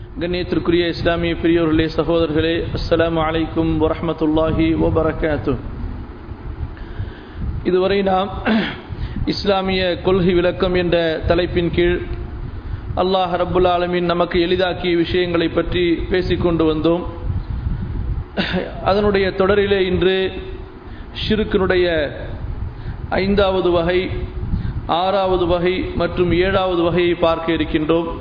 கண்ணியத்திற்குரிய இஸ்லாமிய பெரியோர்களே, சகோதரர்களே, அஸ்ஸலாமு அலைக்கும் வரஹ்மத்துல்லாஹி வபரகாத்துஹ். இதுவரை நாம் இஸ்லாமிய கொள்கை விளக்கம் என்ற தலைப்பின் கீழ் அல்லாஹ் ரப்புல் ஆலமீன் நமக்கு எளிதாக்கிய விஷயங்களை பற்றி பேசிக்கொண்டு வந்தோம். அதனுடைய தொடரிலே இன்று ஷிர்க்கினுடைய 5வது வகை, 6வது வகை மற்றும் 7வது வகையை பார்க்க இருக்கின்றோம்.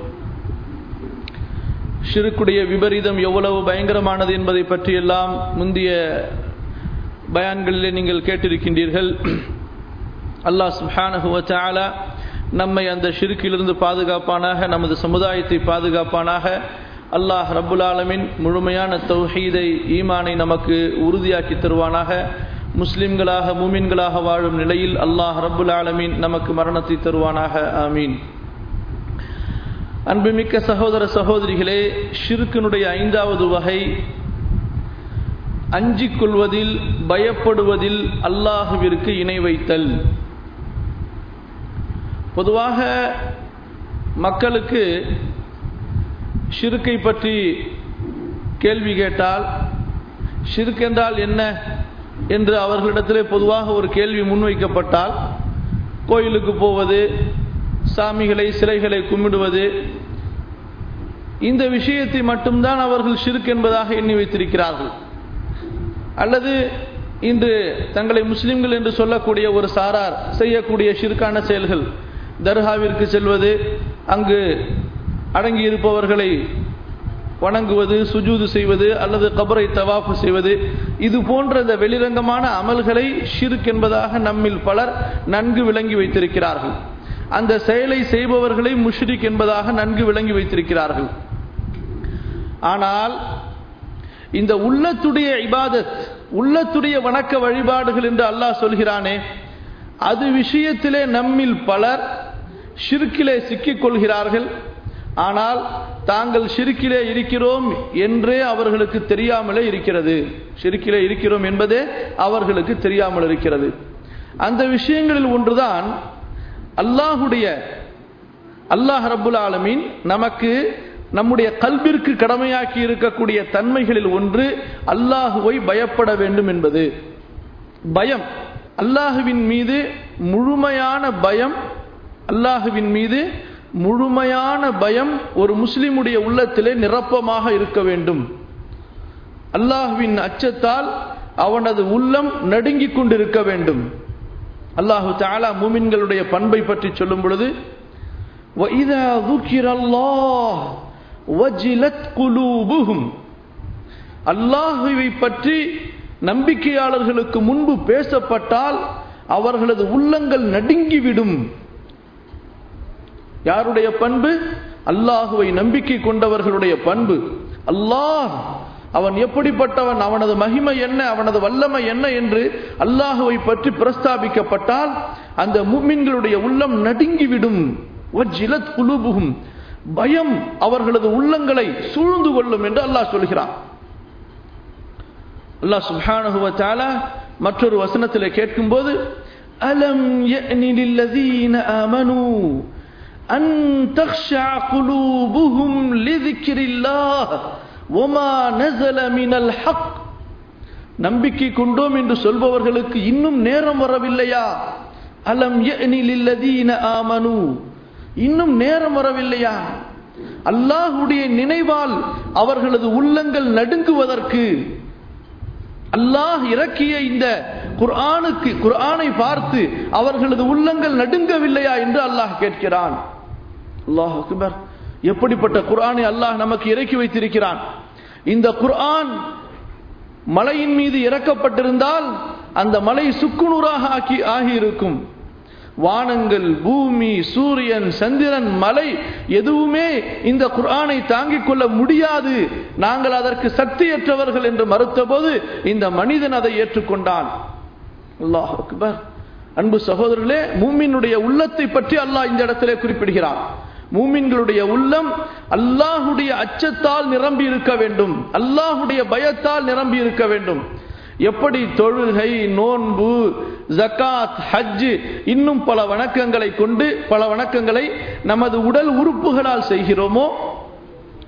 ஷிர்க்குடைய விபரீதம் எவ்வளவு பயங்கரமானது என்பதை பற்றியெல்லாம் முந்தைய பயான்களிலே நீங்கள் கேட்டிருக்கின்றீர்கள். அல்லாஹ் சுப்ஹானஹு வ தஆலா நம்மை அந்த ஷிர்க்கிலிருந்து பாதுகாப்பானாக, நமது சமுதாயத்தை பாதுகாப்பானாக. அல்லாஹ் ரப்புல் ஆலமீன் முழுமையான தௌஹீதை, ஈமானை நமக்கு உறுதியாக்கி தருவானாக. முஸ்லிம்களாக, மூமின்களாக வாழும் நிலையில் அல்லாஹ் ரப்புல் ஆலமீன் நமக்கு மரணத்தை தருவானாக. ஆமீன். அன்புமிக்க சகோதர சகோதரிகளே, ஷிர்க்கினுடைய 5வது வகை அஞ்சிக் கொள்வதில், பயப்படுவதில் அல்லாஹுவிற்கு இணை வைத்தல். பொதுவாக மக்களுக்கு ஷிர்க்கை பற்றி கேள்வி கேட்டால், ஷிர்க் என்றால் என்ன என்று அவர்களிடத்திலே பொதுவாக ஒரு கேள்வி முன்வைக்கப்பட்டால், கோயிலுக்கு போவது, சாமிகளை, சிலைகளை கும்பிடுவது, இந்த விஷயத்தை மட்டும்தான் அவர்கள் ஷிர்க் என்பதாக எண்ணி வைத்திருக்கிறார்கள். அல்லது இன்று தங்களை முஸ்லிம்கள் என்று சொல்லக்கூடிய ஒரு சாரார் செய்யக்கூடிய ஷிர்கான செயல்கள், தர்காவிற்கு செல்வது, அங்கு அடங்கியிருப்பவர்களை வணங்குவது, சுஜூது செய்வது, அல்லது கபரை தவாஃப் செய்வது, இது போன்ற இந்த வெளிரங்கமான அமல்களை ஷிர்க் என்பதாக நம்மில் பலர் நன்கு விளங்கி வைத்திருக்கிறார்கள். அந்த செயலை செய்பவர்களை முஷ்ரிக் என்பதாக நன்கு விளங்கி வைத்திருக்கிறார்கள். ஆனால் இந்த உள்ளத்துடைய இபாதத், உள்ளத்துடைய வணக்க வழிபாடுகள் என்று அல்லாஹ் சொல்கிறானே, அது விஷயத்திலே நம்மில் பலர் ஷிர்க்கிலே சிக்கிக் கொள்கிறார்கள். ஆனால் தாங்கள் ஷிர்க்கிலே இருக்கிறோம் என்றே அவர்களுக்கு தெரியாமலே இருக்கிறது. ஷிர்க்கிலே இருக்கிறோம் என்பதே அவர்களுக்கு தெரியாமல் இருக்கிறது. அந்த விஷயங்களில் ஒன்றுதான் அல்லாஹ் ரப்புல் ஆலமீன் நமக்கு நம்முடைய கல்பிற்கு கடமையாக்கி இருக்கக்கூடிய தன்மைகளில் ஒன்று அல்லாஹுவை பயப்பட வேண்டும் என்பது. பயம், அல்லாஹுவின் மீது முழுமையான பயம், அல்லாஹுவின் மீது முழுமையான பயம் ஒரு முஸ்லிமுடைய உள்ளத்திலே நிரப்பமாக இருக்க வேண்டும். அல்லாஹுவின் அச்சத்தால் அவனது உள்ளம் நடுங்கிக் கொண்டிருக்க வேண்டும். அல்லாஹு தஆலா மூமின்களுடைய பண்பை பற்றி சொல்லும் பொழுது, وَإِذَا ذُكِرَ اللَّهُ وَجِلَتْ قُلُوبُهُمْ, அல்லாஹுவை பற்றி நம்பிக்கையாளர்களுக்கு முன்பு பேசப்பட்டால் அவர்களது உள்ளங்கள் நடுங்கிவிடும். யாருடைய பண்பு? அல்லாஹுவை நம்பிக்கை கொண்டவர்களுடைய பண்பு. அல்லாஹ் அவன் எப்படிப்பட்டவன், அவனது மகிமை என்ன, அவனது வல்லமை என்ன என்று அல்லாஹுவை பற்றி பிரஸ்தாபிக்கப்பட்டால் அந்த முஃமின்களுடைய உள்ளம் நடுங்கிவிடும். வஜிலத் குலூபுஹும், பயம் அவர்களது உள்ளங்களை சூழ்ந்து கொள்ளும் என்று அல்லாஹ் சொல்கிறான். அல்லாஹ் சுப்ஹானஹு வ தஆலா மற்றொரு வசனத்திலே கேட்கும்போது, அலம் யஅனி லில்லதீன ஆமனூ அன் தக்ஷா குலூபுஹும் லிذிக்ரில்லாஹ் வமா நஸல மினல் ஹக், நம்பிக்கை கொண்டோம் என்று சொல்பவர்களுக்கு இன்னும் நேரம் வரவில்லையா? அலம் யஅனி லில்லதீன ஆமனூ, இன்னும் நேரம் வரவில்லையா? அல்லாஹ்வுடைய நினைவால் அவர்களது உள்ளங்கள் நடுங்குவதற்கு அல்லாஹ் இறக்கிய இந்த குர்ஆனை பார்த்து அவர்களது உள்ளங்கள் நடுங்கவில்லையா என்று அல்லாஹ் கேட்கிறான். அல்லாஹ் அக்பர்! எப்படிப்பட்ட குர்ஆனை அல்லாஹ் நமக்கு இறக்கி வைத்திருக்கிறான். இந்த குர்ஆன் மலையின் மீது இறக்கப்பட்டிருந்தால் அந்த மலை சுக்குநூறாக ஆகியிருக்கும். வானங்கள், பூமி, சூரியன், சந்திரன், மலை எதுவுமே இந்த குர்ஆனை தாங்கிக் கொள்ள முடியாது, நாங்கள் அதற்கு சக்தியற்றவர்கள் என்று மறுத்தபோது இந்த மனிதன் அதை ஏற்றுக்கொண்டான். அல்லாஹ் அக்பர்! அன்பு சகோதரர்களே, மூமினுடைய உள்ளத்தை பற்றி அல்லாஹ் இந்த இடத்திலே குறிப்பிடுகிறான். மூமின்களுடைய உள்ளம் அல்லாஹுடைய அச்சத்தால் நிரம்பி இருக்க வேண்டும், அல்லாஹுடைய பயத்தால் நிரம்பி இருக்க வேண்டும். எப்படி தொழுகை, நோன்பு, ஜகாத், ஹஜ் இன்னும் பல வணக்கங்களை கொண்டு பல வணக்கங்களை நமது உடல் உறுப்புகளால் செய்கிறோமோ,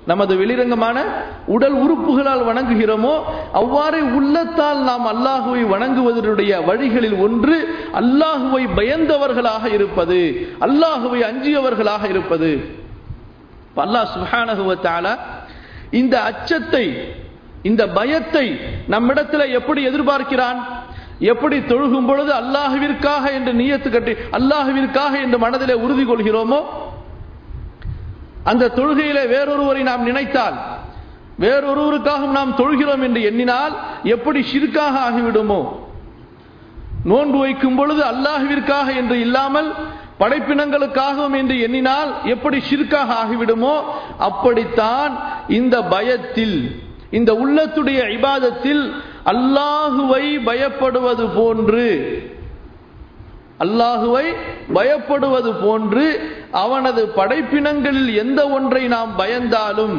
நமது வெளிரங்கமான உடல் உறுப்புகளால் வணங்குகிறோமோ அவ்வாறே உள்ளத்தால் நாம் அல்லாஹுவை வணங்குவதனுடைய வழிகளில் ஒன்று அல்லாஹுவை பயந்தவர்களாக இருப்பது, அல்லாஹுவை அஞ்சியவர்களாக இருப்பது. அல்லாஹ் சுப்ஹானஹு வ தஆலா இந்த அச்சத்தை, இந்த பயத்தை நம்மிடத்தில் எப்படி எதிர்பார்க்கிறான்? எப்படி தொழுகும் பொழுது அல்லாஹுவிற்காக என்று நியத்து கட்டி அல்லாஹுவிற்காக என்று மனதிலே உறுதி கொள்கிறோமோ, அந்த தொழுகையிலே வேறொருவரை நாம் நினைத்தால், வேறொருவருக்காகவும் நாம் தொழுகிறோம் என்று எண்ணினால் எப்படி ஷிர்காக ஆகிவிடுமோ, நோன்பு வைக்கும் பொழுது அல்லாஹுவிற்காக என்று இல்லாமல் படைப்பினங்களுக்காகவும் என்று எண்ணினால் எப்படி ஷிர்காக ஆகிவிடுமோ, அப்படித்தான் இந்த பயத்தில், இந்த உள்ளத்துடைய இபாதத்தில் அல்லாஹுவை பயப்படுவது போன்று, அல்லாஹுவை பயப்படுவது போன்று அவனது படைப்பினங்களில் எந்த ஒன்றை நாம் பயந்தாலும்,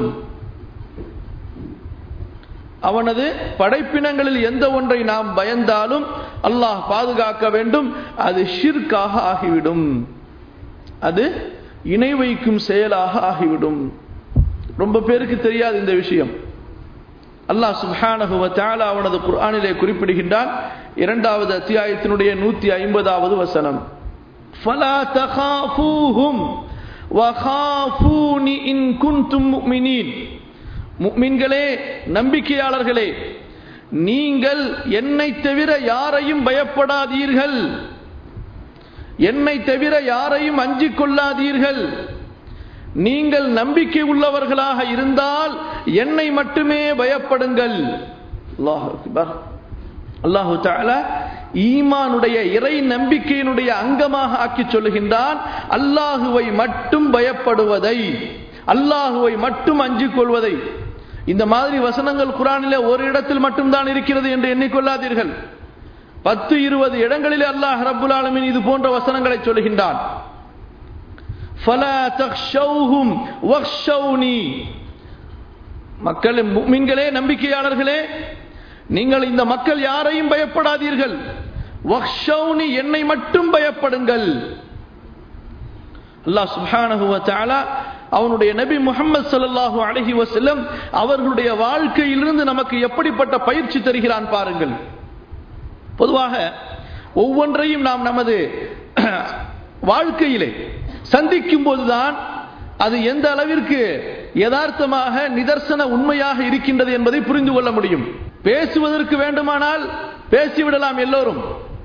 அவனது படைப்பினங்களில் எந்த ஒன்றை நாம் பயந்தாலும் அல்லாஹ் பாதுகாக்க வேண்டும், அது ஷிர்காக ஆகிவிடும், அது இணை வைக்கும் செயலாக ஆகிவிடும். ரொம்ப பேருக்கு தெரியாது இந்த விஷயம். அல்லாஹ் சுப்ஹானஹு வ தஆலா அவனது குர்ஆனிலே குறிப்பிடுகின்றான், 2வது அத்தியாயத்தினுடைய 150வது வசனம், ஃபலா தகாஃபூஹும் வகாஃபூனி இன் குன்தும் முஃமினீன். முஃமின்களே, நம்பிக்கையாளர்களே, நீங்கள் என்னை தவிர யாரையும் பயப்படாதீர்கள், என்னை தவிர யாரையும் அஞ்சிக் கொள்ளாதீர்கள். நீங்கள் நம்பிக்கை உள்ளவர்களாக இருந்தால் என்னை மட்டுமே பயப்படுங்கள். அல்லாஹ் அக்பர். அல்லாஹு தஆலா ஈமானுடைய இறை நம்பிக்கையினுடைய அங்கமாக ஆக்கி சொல்லுகின்றான், அல்லாஹுவை மட்டும் பயப்படுவதை, அல்லாஹுவை மட்டும் அஞ்சிக் கொள்வதை. இந்த மாதிரி வசனங்கள் குர்ஆனிலே ஒரு இடத்தில் மட்டும்தான் இருக்கிறது என்று எண்ணிக்கொள்ளாதீர்கள். 10-20 இடங்களிலே அல்லாஹ் ரப்புல் ஆலமீன் இது போன்ற வசனங்களை சொல்லுகின்றான். ஃபலா தக்ஷௌஹும் வக்ஷௌனி. மக்கள், முஃமின்களே, நம்பிக்கையாளர்களே, நீங்கள் இந்த மக்கள் யாரையும் பயப்படாதீர்கள், வக்ஷௌனி, என்னை மட்டும் பயப்படுங்கள். அல்லாஹ் சுப்ஹானஹு வ தஆலா அவனுடைய நபி முஹம்மது ஸல்லல்லாஹு அலைஹி வஸல்லம் அவர்களுடைய வாழ்க்கையிலிருந்து நமக்கு எப்படிப்பட்ட பயிற்சி தருகிறான் பாருங்கள். பொதுவாக ஒவ்வொன்றையும் நாம் நமது வாழ்க்கையிலே சந்திக்கும் போதுதான் அது எந்த அளவிற்கு யதார்த்தமாக நிதர்சன உண்மையாக இருக்கின்றது என்பதை புரிந்து கொள்ள முடியும். பேசுவதற்கு வேண்டுமானால் பேசிவிடலாம் எல்லோரும்,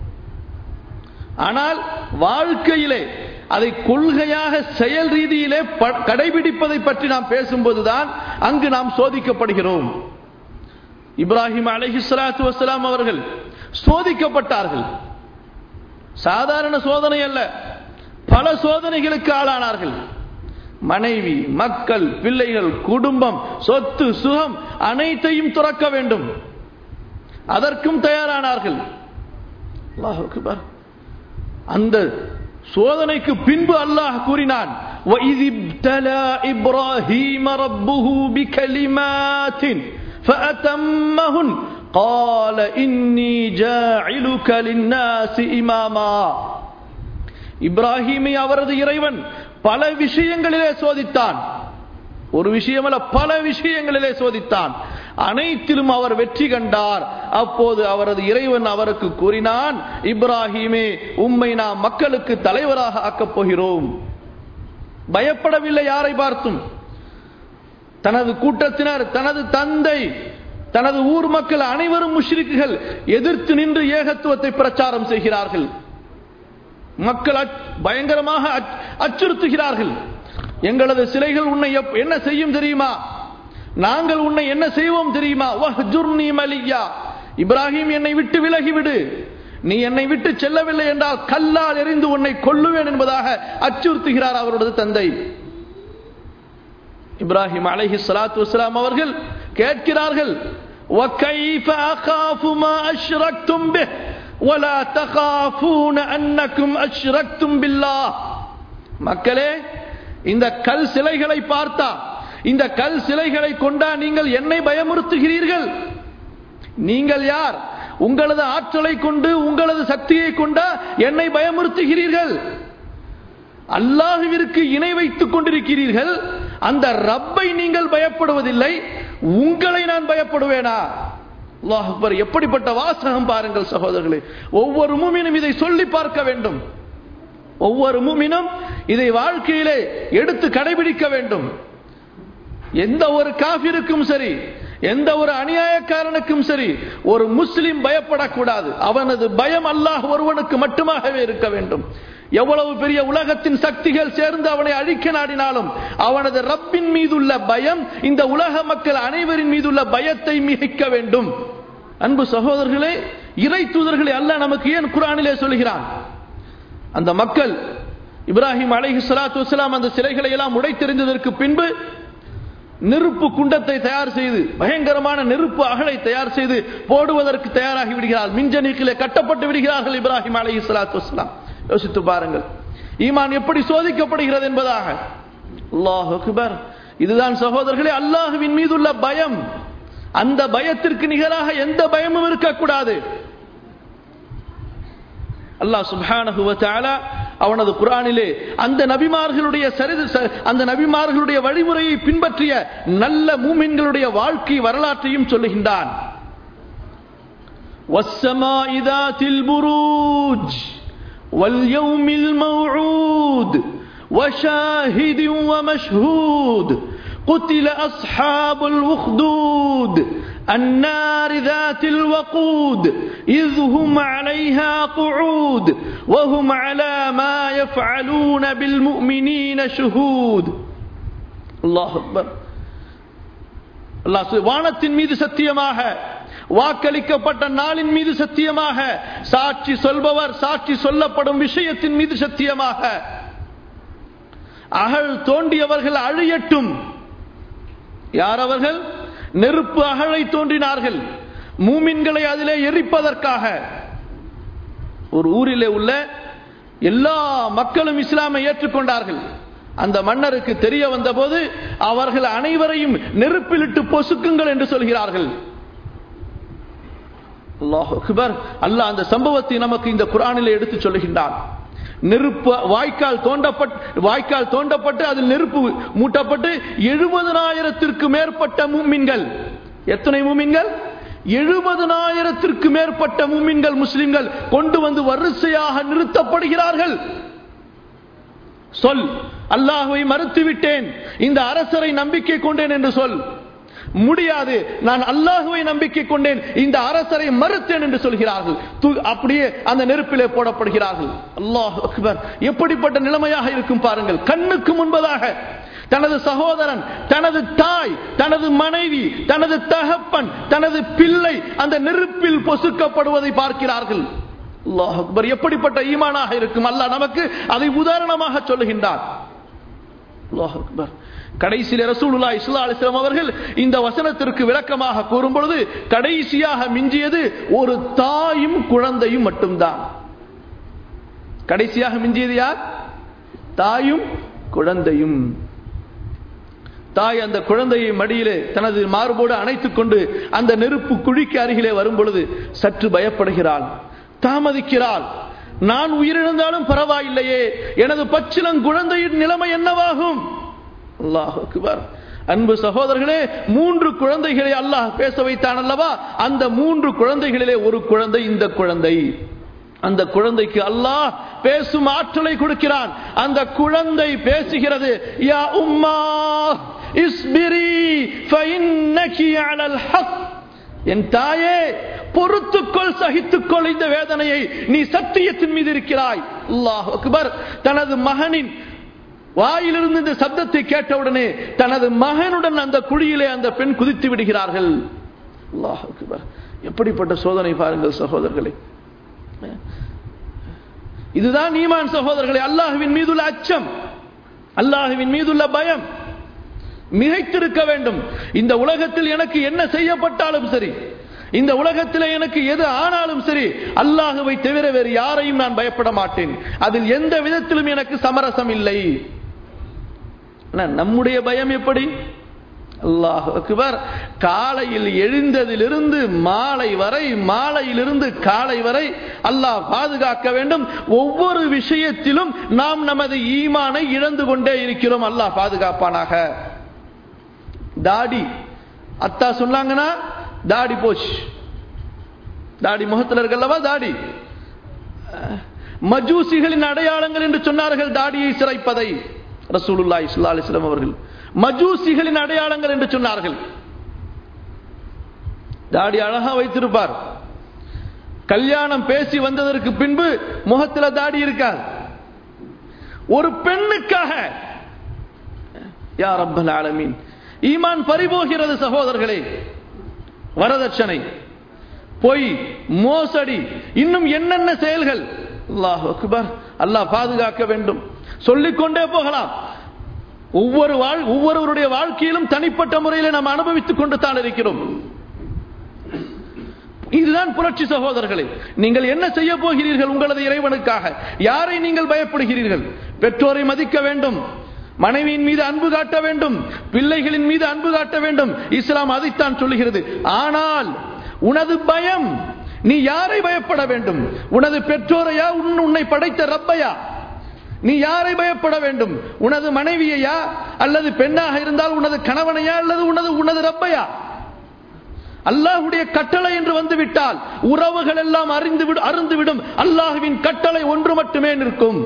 ஆனால் வாழ்க்கையிலே அதை கொள்கையாக செயல் ரீதியிலே கடைபிடிப்பதை பற்றி நாம் பேசும்போதுதான் அங்கு நாம் சோதிக்கப்படுகிறோம். இப்ராஹிம் அலைஹிஸ்ஸலாத்து வஸ்ஸலாம் அவர்கள் சோதிக்கப்பட்டார்கள். சாதாரண சோதனை அல்ல, பல சோதனைகளுக்கு ஆளானார்கள். மனைவி, மக்கள், பிள்ளைகள், குடும்பம், சொத்து, சுகம் அனைத்தையும் துறக்க வேண்டும், அதற்கும் தயாரானார்கள். அல்லாஹ் அக்பர். அந்த சோதனைக்கு பின்பு அல்லாஹ் கூறினான், وَإِذِ ابْتَلَى إِبْرَاهِيمَ رَبُّهُ بِكَلِمَاتٍ فَأَتَمَّهُنَّ قَالَ إِنِّي جَاعِلُكَ لِلنَّاسِ إِمَامًا. இப்ராஹீமை அவரது இறைவன் பல விஷயங்களிலே சோதித்தான். ஒரு விஷயமல்ல, பல விஷயங்களிலே சோதித்தான். அனைத்திலும் அவர் வெற்றி கண்டார். அப்போது அவரது இறைவன் அவருக்கு கூறினான், இப்ராஹீமே, உம்மை நாம் மக்களுக்கு தலைவராக ஆக்கப் போகிறோம். பயப்படவில்லை யாரை பார்த்தும். தனது கூட்டத்தினர், தனது தந்தை, தனது ஊர் மக்கள் அனைவரும் முஷ்ரிக்குகள் எதிர்த்து நின்று ஏகத்துவத்தை பிரச்சாரம் செய்கிறார்கள். மக்கள் பயங்கரமாக அச்சுறுத்துகிறார்கள். எங்களது சிலைகள் உன்னை என்ன செய்யும் தெரியுமா, நாங்கள் உன்னை என்ன செய்வோம் தெரியுமா, வஹ்ஜுர்னி மலியா, இப்ராஹிம் என்னை விட்டு விலகிவிடு, நீ என்னை விட்டு செல்லவில்லை என்றால் கல்லால் எறிந்து உன்னை கொல்லுவேன் என்பதாக அச்சுறுத்துகிறார் அவரது தந்தை. இப்ராஹிம் அலைஹிஸ்ஸலாத்து வஸ்ஸலாம் அவர்கள் கேட்கிறார்கள், وَكَيْفَ أَخَافُ مَا أَشْرَكْتُمْ بِهِ وَلَا تَخَافُونَ أَنَّكُمْ أَشْرَكْتُمْ بِاللَّهِ. மக்களே, இந்த கல் சிலைகளை பார்த்தா, இந்த கல் சிலைகளை கொண்டா நீங்கள் என்னை பயமுறுத்துகிறீர்கள்? நீங்கள் யார்? உங்களது ஆற்றலை கொண்டு, உங்களது சக்தியை கொண்டா என்னை பயமுறுத்துகிறீர்கள்? அல்லாஹ்விற்கு இணை வைத்துக் கொண்டிருக்கிறீர்கள். அந்த ரப்பை நீங்கள் பயப்படுவதில்லை, உங்களை நான் பயப்படுவேனா? அல்லாஹ் அக்பர். எப்படிப்பட்ட வாசகம் பாருங்கள் சகோதரர்களே. ஒவ்வொரு முஃமினும் இதை சொல்லி பார்க்க வேண்டும். ஒவ்வொரு முஃமினும் இதை வாழ்க்கையிலே எடுத்து கடைபிடிக்க வேண்டும். எந்த ஒரு காஃபிருக்கும் சரி, எந்த ஒரு அநியாயக்காரனுக்கும் சரி, ஒரு முஸ்லிம் பயப்படக்கூடாது. அவனது பயம் அல்லாஹ் ஒருவனுக்கு மட்டுமாகவே இருக்க வேண்டும். எவ்வளவு பெரிய உலகத்தின் சக்திகள் சேர்ந்து அவனை அழிக்க நாடினாலும் அவனது ரப்பின் மீதுள்ள பயம் இந்த உலக மக்கள் அனைவரின் மீதுள்ள பயத்தை மிகைக்க வேண்டும். அன்பு சகோதரர்களே, இறை தூதர்களை அல்லாஹ் நமக்கு ஏன் குர்ஆனிலே சொல்கிறான்? அந்த மக்கள் இப்ராஹிம் அலைஹிஸ்ஸலாத்து வஸ்ஸலாம் அந்த சிலைகளை எல்லாம் உடைத்தெறிந்ததற்கு பின்பு நெருப்பு குண்டத்தை தயார் செய்து, பயங்கரமான நெருப்பு அகலை தயார் செய்து போடுவதற்கு தயாராகி விடுகிறார்கள். மின்ஜனீக்கிலே கட்டப்பட்டு விடுகிறார்கள் இப்ராஹிம் அலைஹிஸ்ஸலாத்து வஸ்ஸலாம். யோசித்து பாருங்கள், ஈமான் எப்படி சோதிக்கப்படுகிறது என்பதாக. அல்லாஹ் அக்பர். இதுதான் சகோதரர்களே அல்லாஹ்வின் மீதுள்ள பயம். அந்த பயத்திற்கு நிகராக எந்த பயமும் இருக்கக்கூடாது. அல்லாஹ் சுப்ஹானஹு வ தஆலா அவனது குர்ஆனிலே அந்த நபிமார்களுடைய வழிமுறையை பின்பற்றிய நல்ல மூமின்களுடைய வாழ்க்கை வரலாற்றையும் சொல்லுகின்றான். வஸ்ஸமாஇ ذاتில் புரூஜ் واليوم الموعود وشاهد ومشهود قتل أصحاب الأخدود النار ذات الوقود إذ هم عليها قعود وهم على ما يفعلون بالمؤمنين شهود. الله أكبر. அல்லாஹ் வானத்தின் மீது சத்தியமாக, வாக்களிக்கப்பட்ட நாளின் மீது சத்தியமாக, சாட்சி சொல்பவர் சாட்சி சொல்லப்படும் விஷயத்தின் மீது சத்தியமாக, அகழ் தோண்டியவர்கள் அழியட்டும். யார் அவர்கள்? நெருப்பு அகழை தோன்றினார்கள் மூமின்களை அதிலே எரிப்பதற்காக. ஒரு ஊரிலே உள்ள எல்லா மக்களும் இஸ்லாமை ஏற்றுக்கொண்டார்கள். அந்த மன்னருக்கு தெரிய வந்தபோது அவர்கள் அனைவரையும் நெருப்பிலிட்டு பொசுக்குங்கள் என்று சொல்கிறார்கள். அல்லாஹ் அக்பர். அல்லாஹ் அந்த சம்பவத்தை நமக்கு இந்த குர்ஆனிலே எடுத்து சொல்லுகின்றான். நெருப்பு வாய்க்கால் தோண்டப்பட்டு அதில் நெருப்பு மூட்டப்பட்டு 70,000ற்கு மேற்பட்ட மூமின்கள். எத்தனை மூமின்கள்? 70,000ற்கு மேற்பட்ட மூமின்கள் முஸ்லிம்கள் கொண்டு வந்து வரிசையாக நிறுத்தப்படுகிறார்கள். சொல், அல்லாஹ்வை மறுத்துவிட்டேன், இந்த அரசரை நம்பிக்கை கொண்டேன் என்று சொல். முடியாது, நான் அல்லாஹ்வை நம்பிக்கை கொண்டேன், இந்த அரசரை மறுத்தேன் என்று சொல்கிறார்கள். அப்படியே அந்த நெருப்பிலே போடப்படுகிறார்கள். அல்லாஹ் அக்பர். எப்படிப்பட்ட நிலைமையாக இருக்கும் பாருங்கள். கண்ணுக்கு முன்பதாக தனது சகோதரன், தனது தாய், தனது மனைவி, தனது தகப்பன், தனது பிள்ளை அந்த நெருப்பில் பொசுக்கப்படுவதை பார்க்கிறார்கள். அல்லாஹ் அக்பர். எப்படிப்பட்ட ஈமானாக இருக்கும். அல்லாஹ் நமக்கு அதை உதாரணமாக சொல்லுகின்றார். அல்லாஹ் அக்பர். கடைசியிலே ரசூலுல்லாஹி ஸல்லல்லாஹு அலைஹி வஸல்லம் அவர்கள் இந்த வசனத்திற்கு விளக்கமாக கூறும் பொழுது கடைசியாக மிஞ்சியது ஒரு தாயும் குழந்தையும் மட்டும்தான். கடைசியாக மிஞ்சியது யார்? தாயும் குழந்தையும். தாய் அந்த குழந்தையை மடியிலே தனது மார்போடு அணைத்துக் கொண்டு அந்த நெருப்பு குழிக்கு அருகிலே வரும் பொழுது சற்று பயப்படுகிறாள், தாமதிக்கிறாள். நான் உயிரிழந்தாலும் பரவாயில்லையே, எனது பச்சிளங் குழந்தையின் நிலைமை என்னவாகும்? அல்லாஹ் அக்பர். அன்பு சகோதரர்களே, 3 குழந்தைகளை அல்லாஹ் பேச வைத்தான் அல்லவா? அந்த 3 குழந்தைகளிலே ஒரு குழந்தை இந்த குழந்தை. அந்த குழந்தைக்கு அல்லாஹ் பேசும் ஆற்றலை கொடுக்கிறான். அந்த குழந்தை பேசுகிறது. யா உம்மா இஸ்பிரி ஃபஇன்னகி அலல் ஹக். என் தாயே, பொறுத்துக்கொள், சகித்துக்கொள், இந்த வேதனையை நீ சத்தியத்தின் மீது இருக்கிறாய். அல்லாஹ் அக்பர். தனது மகனின் வாயிலிருந்து இந்த சப்தத்தை கேட்டவுடனே தனது மகனுடன் அந்த குழியிலே அந்த பெண் குதித்து விடுகிறார்கள். அல்லாஹ் அக்பர். எப்படிப்பட்ட சோதனை பாருங்கள் சகோதரர்களே. இதுதான் ஈமான் சகோதரர்களே. அல்லாஹ்வின் மீதுள்ள அச்சம், அல்லாஹ்வின் மீதுள்ள பயம் மிகைத்திருக்க வேண்டும். இந்த உலகத்தில் எனக்கு என்ன செய்யப்பட்டாலும் சரி, இந்த உலகத்தில் எனக்கு எது ஆனாலும் சரி, அல்லாஹ்வை தவிர வேறு யாரையும் நான் பயப்பட மாட்டேன். அதில் எந்த விதத்திலும் எனக்கு சமரசம் இல்லை. நம்முடைய பயம் எப்படி? அல்லாஹ் அக்பர். காலையில் எழுந்ததிலிருந்து மாலை வரை, மாலையிலிருந்து காலை வரை அல்லாஹ் பாதுகாக்க வேண்டும். ஒவ்வொரு விஷயத்திலும் நாம் நமது ஈமானை இழந்து கொண்டே இருக்கிறோம். அல்லாஹ் பாதுகாப்பானாக. தாடி அத்தா சொன்னாங்கன்னா தாடி போச்சு, தாடி முகத்தில் இருக்கல்லவா தாடி. மஜூசிகளின் அடையாளங்கள் என்று சொன்னார்கள் தாடியை சிரைப்பதை. ரசூலுல்லாஹி ஸல்லல்லாஹு அலைஹி வஸல்லம் அவர்கள் மஜூசிகளின் அடையாளங்கள் என்று சொன்னார்கள். தாடி அழகா வைத்திருப்பார். கல்யாணம் பேசி வந்ததற்கு பின்பு முகத்தில் தாடி இருக்காது. ஒரு பெண்ணுக்காக யா ரப்பல் ஆலமீன் ஈமான் பறிபோகிறது சகோதரர்களே. வரதட்சணை, பொய், மோசடி, இன்னும் என்னென்ன செயல்கள். அல்லாஹ் அக்பர். அல்லாஹ் பாதுகாக்க வேண்டும். சொல்லிக்கொண்டே போகலாம். ஒவ்வொருவருடைய வாழ்க்கையிலும் தனிப்பட்ட முறையில் நாம் அனுபவித்துக் கொண்டு தான் இருக்கிறோம். இதுதான் புரட்சி சகோதரர்களே. நீங்கள் என்ன செய்ய போகிறீர்கள் உங்களது இறைவனுக்காக? யாரை நீங்கள் பயப்படுகிறீர்கள்? பெற்றோரை மதிக்க வேண்டும், மனைவியின் மீது அன்பு காட்ட வேண்டும், பிள்ளைகளின் மீது அன்பு காட்ட வேண்டும். இஸ்லாம் அதைத்தான் சொல்லுகிறது. ஆனால் உனது பயம், நீ யாரை பயப்பட வேண்டும்? உனது பெற்றோரையா, உன்னை படைத்த ரப்பையா? நீ யாரை பயப்பட வேண்டும்? உனது மனைவியையா, அல்லது பெண்ணாக இருந்தால் உனது கணவனையா, அல்லது உனது ரப்பையா? அல்லாஹ்வுடைய கட்டளை என்று வந்துவிட்டால் உறவுகள் எல்லாம் அருந்துவிடும். அல்லாஹ்வின் கட்டளை ஒன்று மட்டுமே நிற்கும்.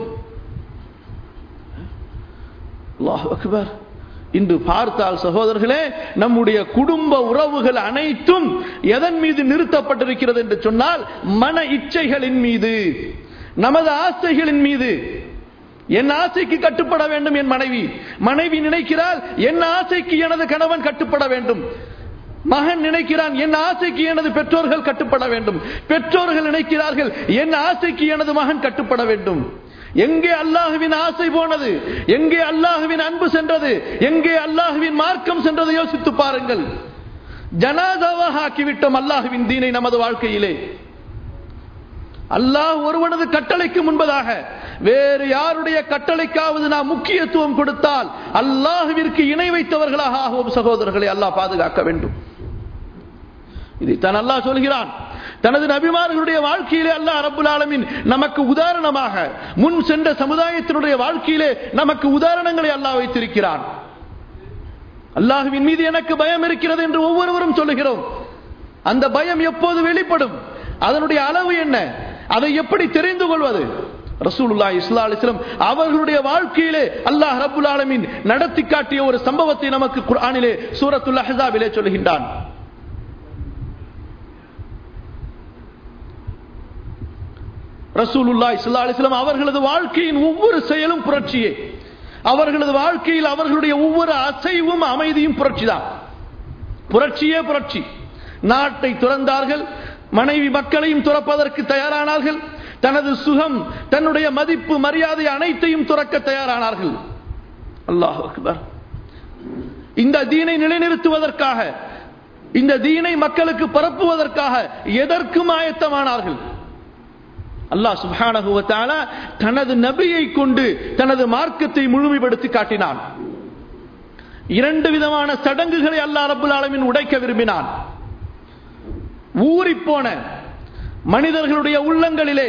அல்லாஹ் அக்பர். இன்று பார்த்தால் சகோதரர்களே, நம்முடைய குடும்ப உறவுகள் அனைத்தும் எதன் மீது நிறுத்தப்பட்டிருக்கிறது என்று சொன்னால் மன இச்சைகளின் மீது, நமது ஆசைகளின் மீது. என் ஆசைக்கு கட்டுப்பட வேண்டும் என் மனைவி, மனைவி நினைக்கிறாள் என் ஆசைக்கு எனது கணவன் கட்டுப்பட வேண்டும், மகன் நினைக்கிறான் என் ஆசைக்கு எனது பெற்றோர்கள் கட்டுப்பட வேண்டும், பெற்றோர்கள் நினைக்கிறார்கள் என் ஆசைக்கு எனது மகன் கட்டுப்பட வேண்டும். எங்கே அல்லாஹ்வின் ஆசை போனது? எங்கே அல்லாஹ்வின் அன்பு சென்றது? எங்கே அல்லாஹ்வின் மார்க்கம் சென்றது? யோசித்து பாருங்கள். ஜனாதாவாக ஆக்கிவிட்டோம் அல்லாஹ்வின் தீனை நமது வாழ்க்கையிலே. அல்லாஹ் ஒருவனது கட்டளைக்கு முன்பதாக வேறு யாருடைய கட்டளைக்காவது நாம் முக்கியத்துவம் கொடுத்தால் அல்லாஹ்விற்கு இணை வைத்தவர்களாக ஆகும் சகோதரர்களை. அல்லாஹ் பாதுகாக்க வேண்டும். இதைத்தான் அல்லாஹ் சொல்கிறான். தனது நபிமார்களுடைய வாழ்க்கையிலே அல்லாஹ் ரப்புல் ஆலமீன் நமக்கு உதாரணமாக, முன் சென்ற சமுதாயத்தினுடைய வாழ்க்கையிலே நமக்கு உதாரணங்களை அல்லாஹ் வைத்திருக்கிறான். அல்லாஹ்வின் மீது எனக்கு பயம் இருக்கிறது என்று ஒவ்வொருவரும் சொல்லுகிறோம். அந்த பயம் எப்போது வெளிப்படும்? அதனுடைய அளவு என்ன? அதை எப்படி தெரிந்து கொள்வது? ரசூலுல்லாஹி ஸல்லல்லாஹு அலைஹி வஸல்லம் அவர்களுடைய வாழ்க்கையிலே அல்லாஹ் ரப்புல் ஆலமீன் நடத்தி காட்டிய ஒரு சம்பவத்தை நமக்கு குர்ஆனிலே சூரத்துல் அஹ்ஸாபிலே சொல்கின்றான். ரசூலுல்லாஹி ஸல்லல்லாஹு அலைஹி வஸல்லம் அவர்களது வாழ்க்கையின் ஒவ்வொரு செயலும் புரட்சியே. அவர்களது வாழ்க்கையில் அவர்களுடைய ஒவ்வொரு அசைவும் அமைதியும் புரட்சிதான். புரட்சியே புரட்சி. நாட்டை துறந்தார்கள், மனைவி மக்களையும் துறப்பதற்கு தயாரானார்கள், தனது சுகம், தன்னுடைய மதிப்பு, மரியாதை அனைத்தையும் துறக்க தயாரானார்கள். அல்லாஹ் அக்பர். இந்த தீனை நிலைநிறுத்துவதற்காக, இந்த தீனை மக்களுக்கு பரப்புவதற்காக எதற்கும் ஆயத்தமானார்கள். அல்லாஹ் சுப்ஹானஹு வ தஆலா தனது நபியை கொண்டு தனது மார்க்கத்தை முழுமைப்படுத்தி காட்டினான். இரண்டு விதமான சடங்குகளை அல்லாஹ் ரப்புல் ஆலமீன் உடைக்க விரும்பினான். ஊறிப்போன மனிதர்களுடைய உள்ளங்களிலே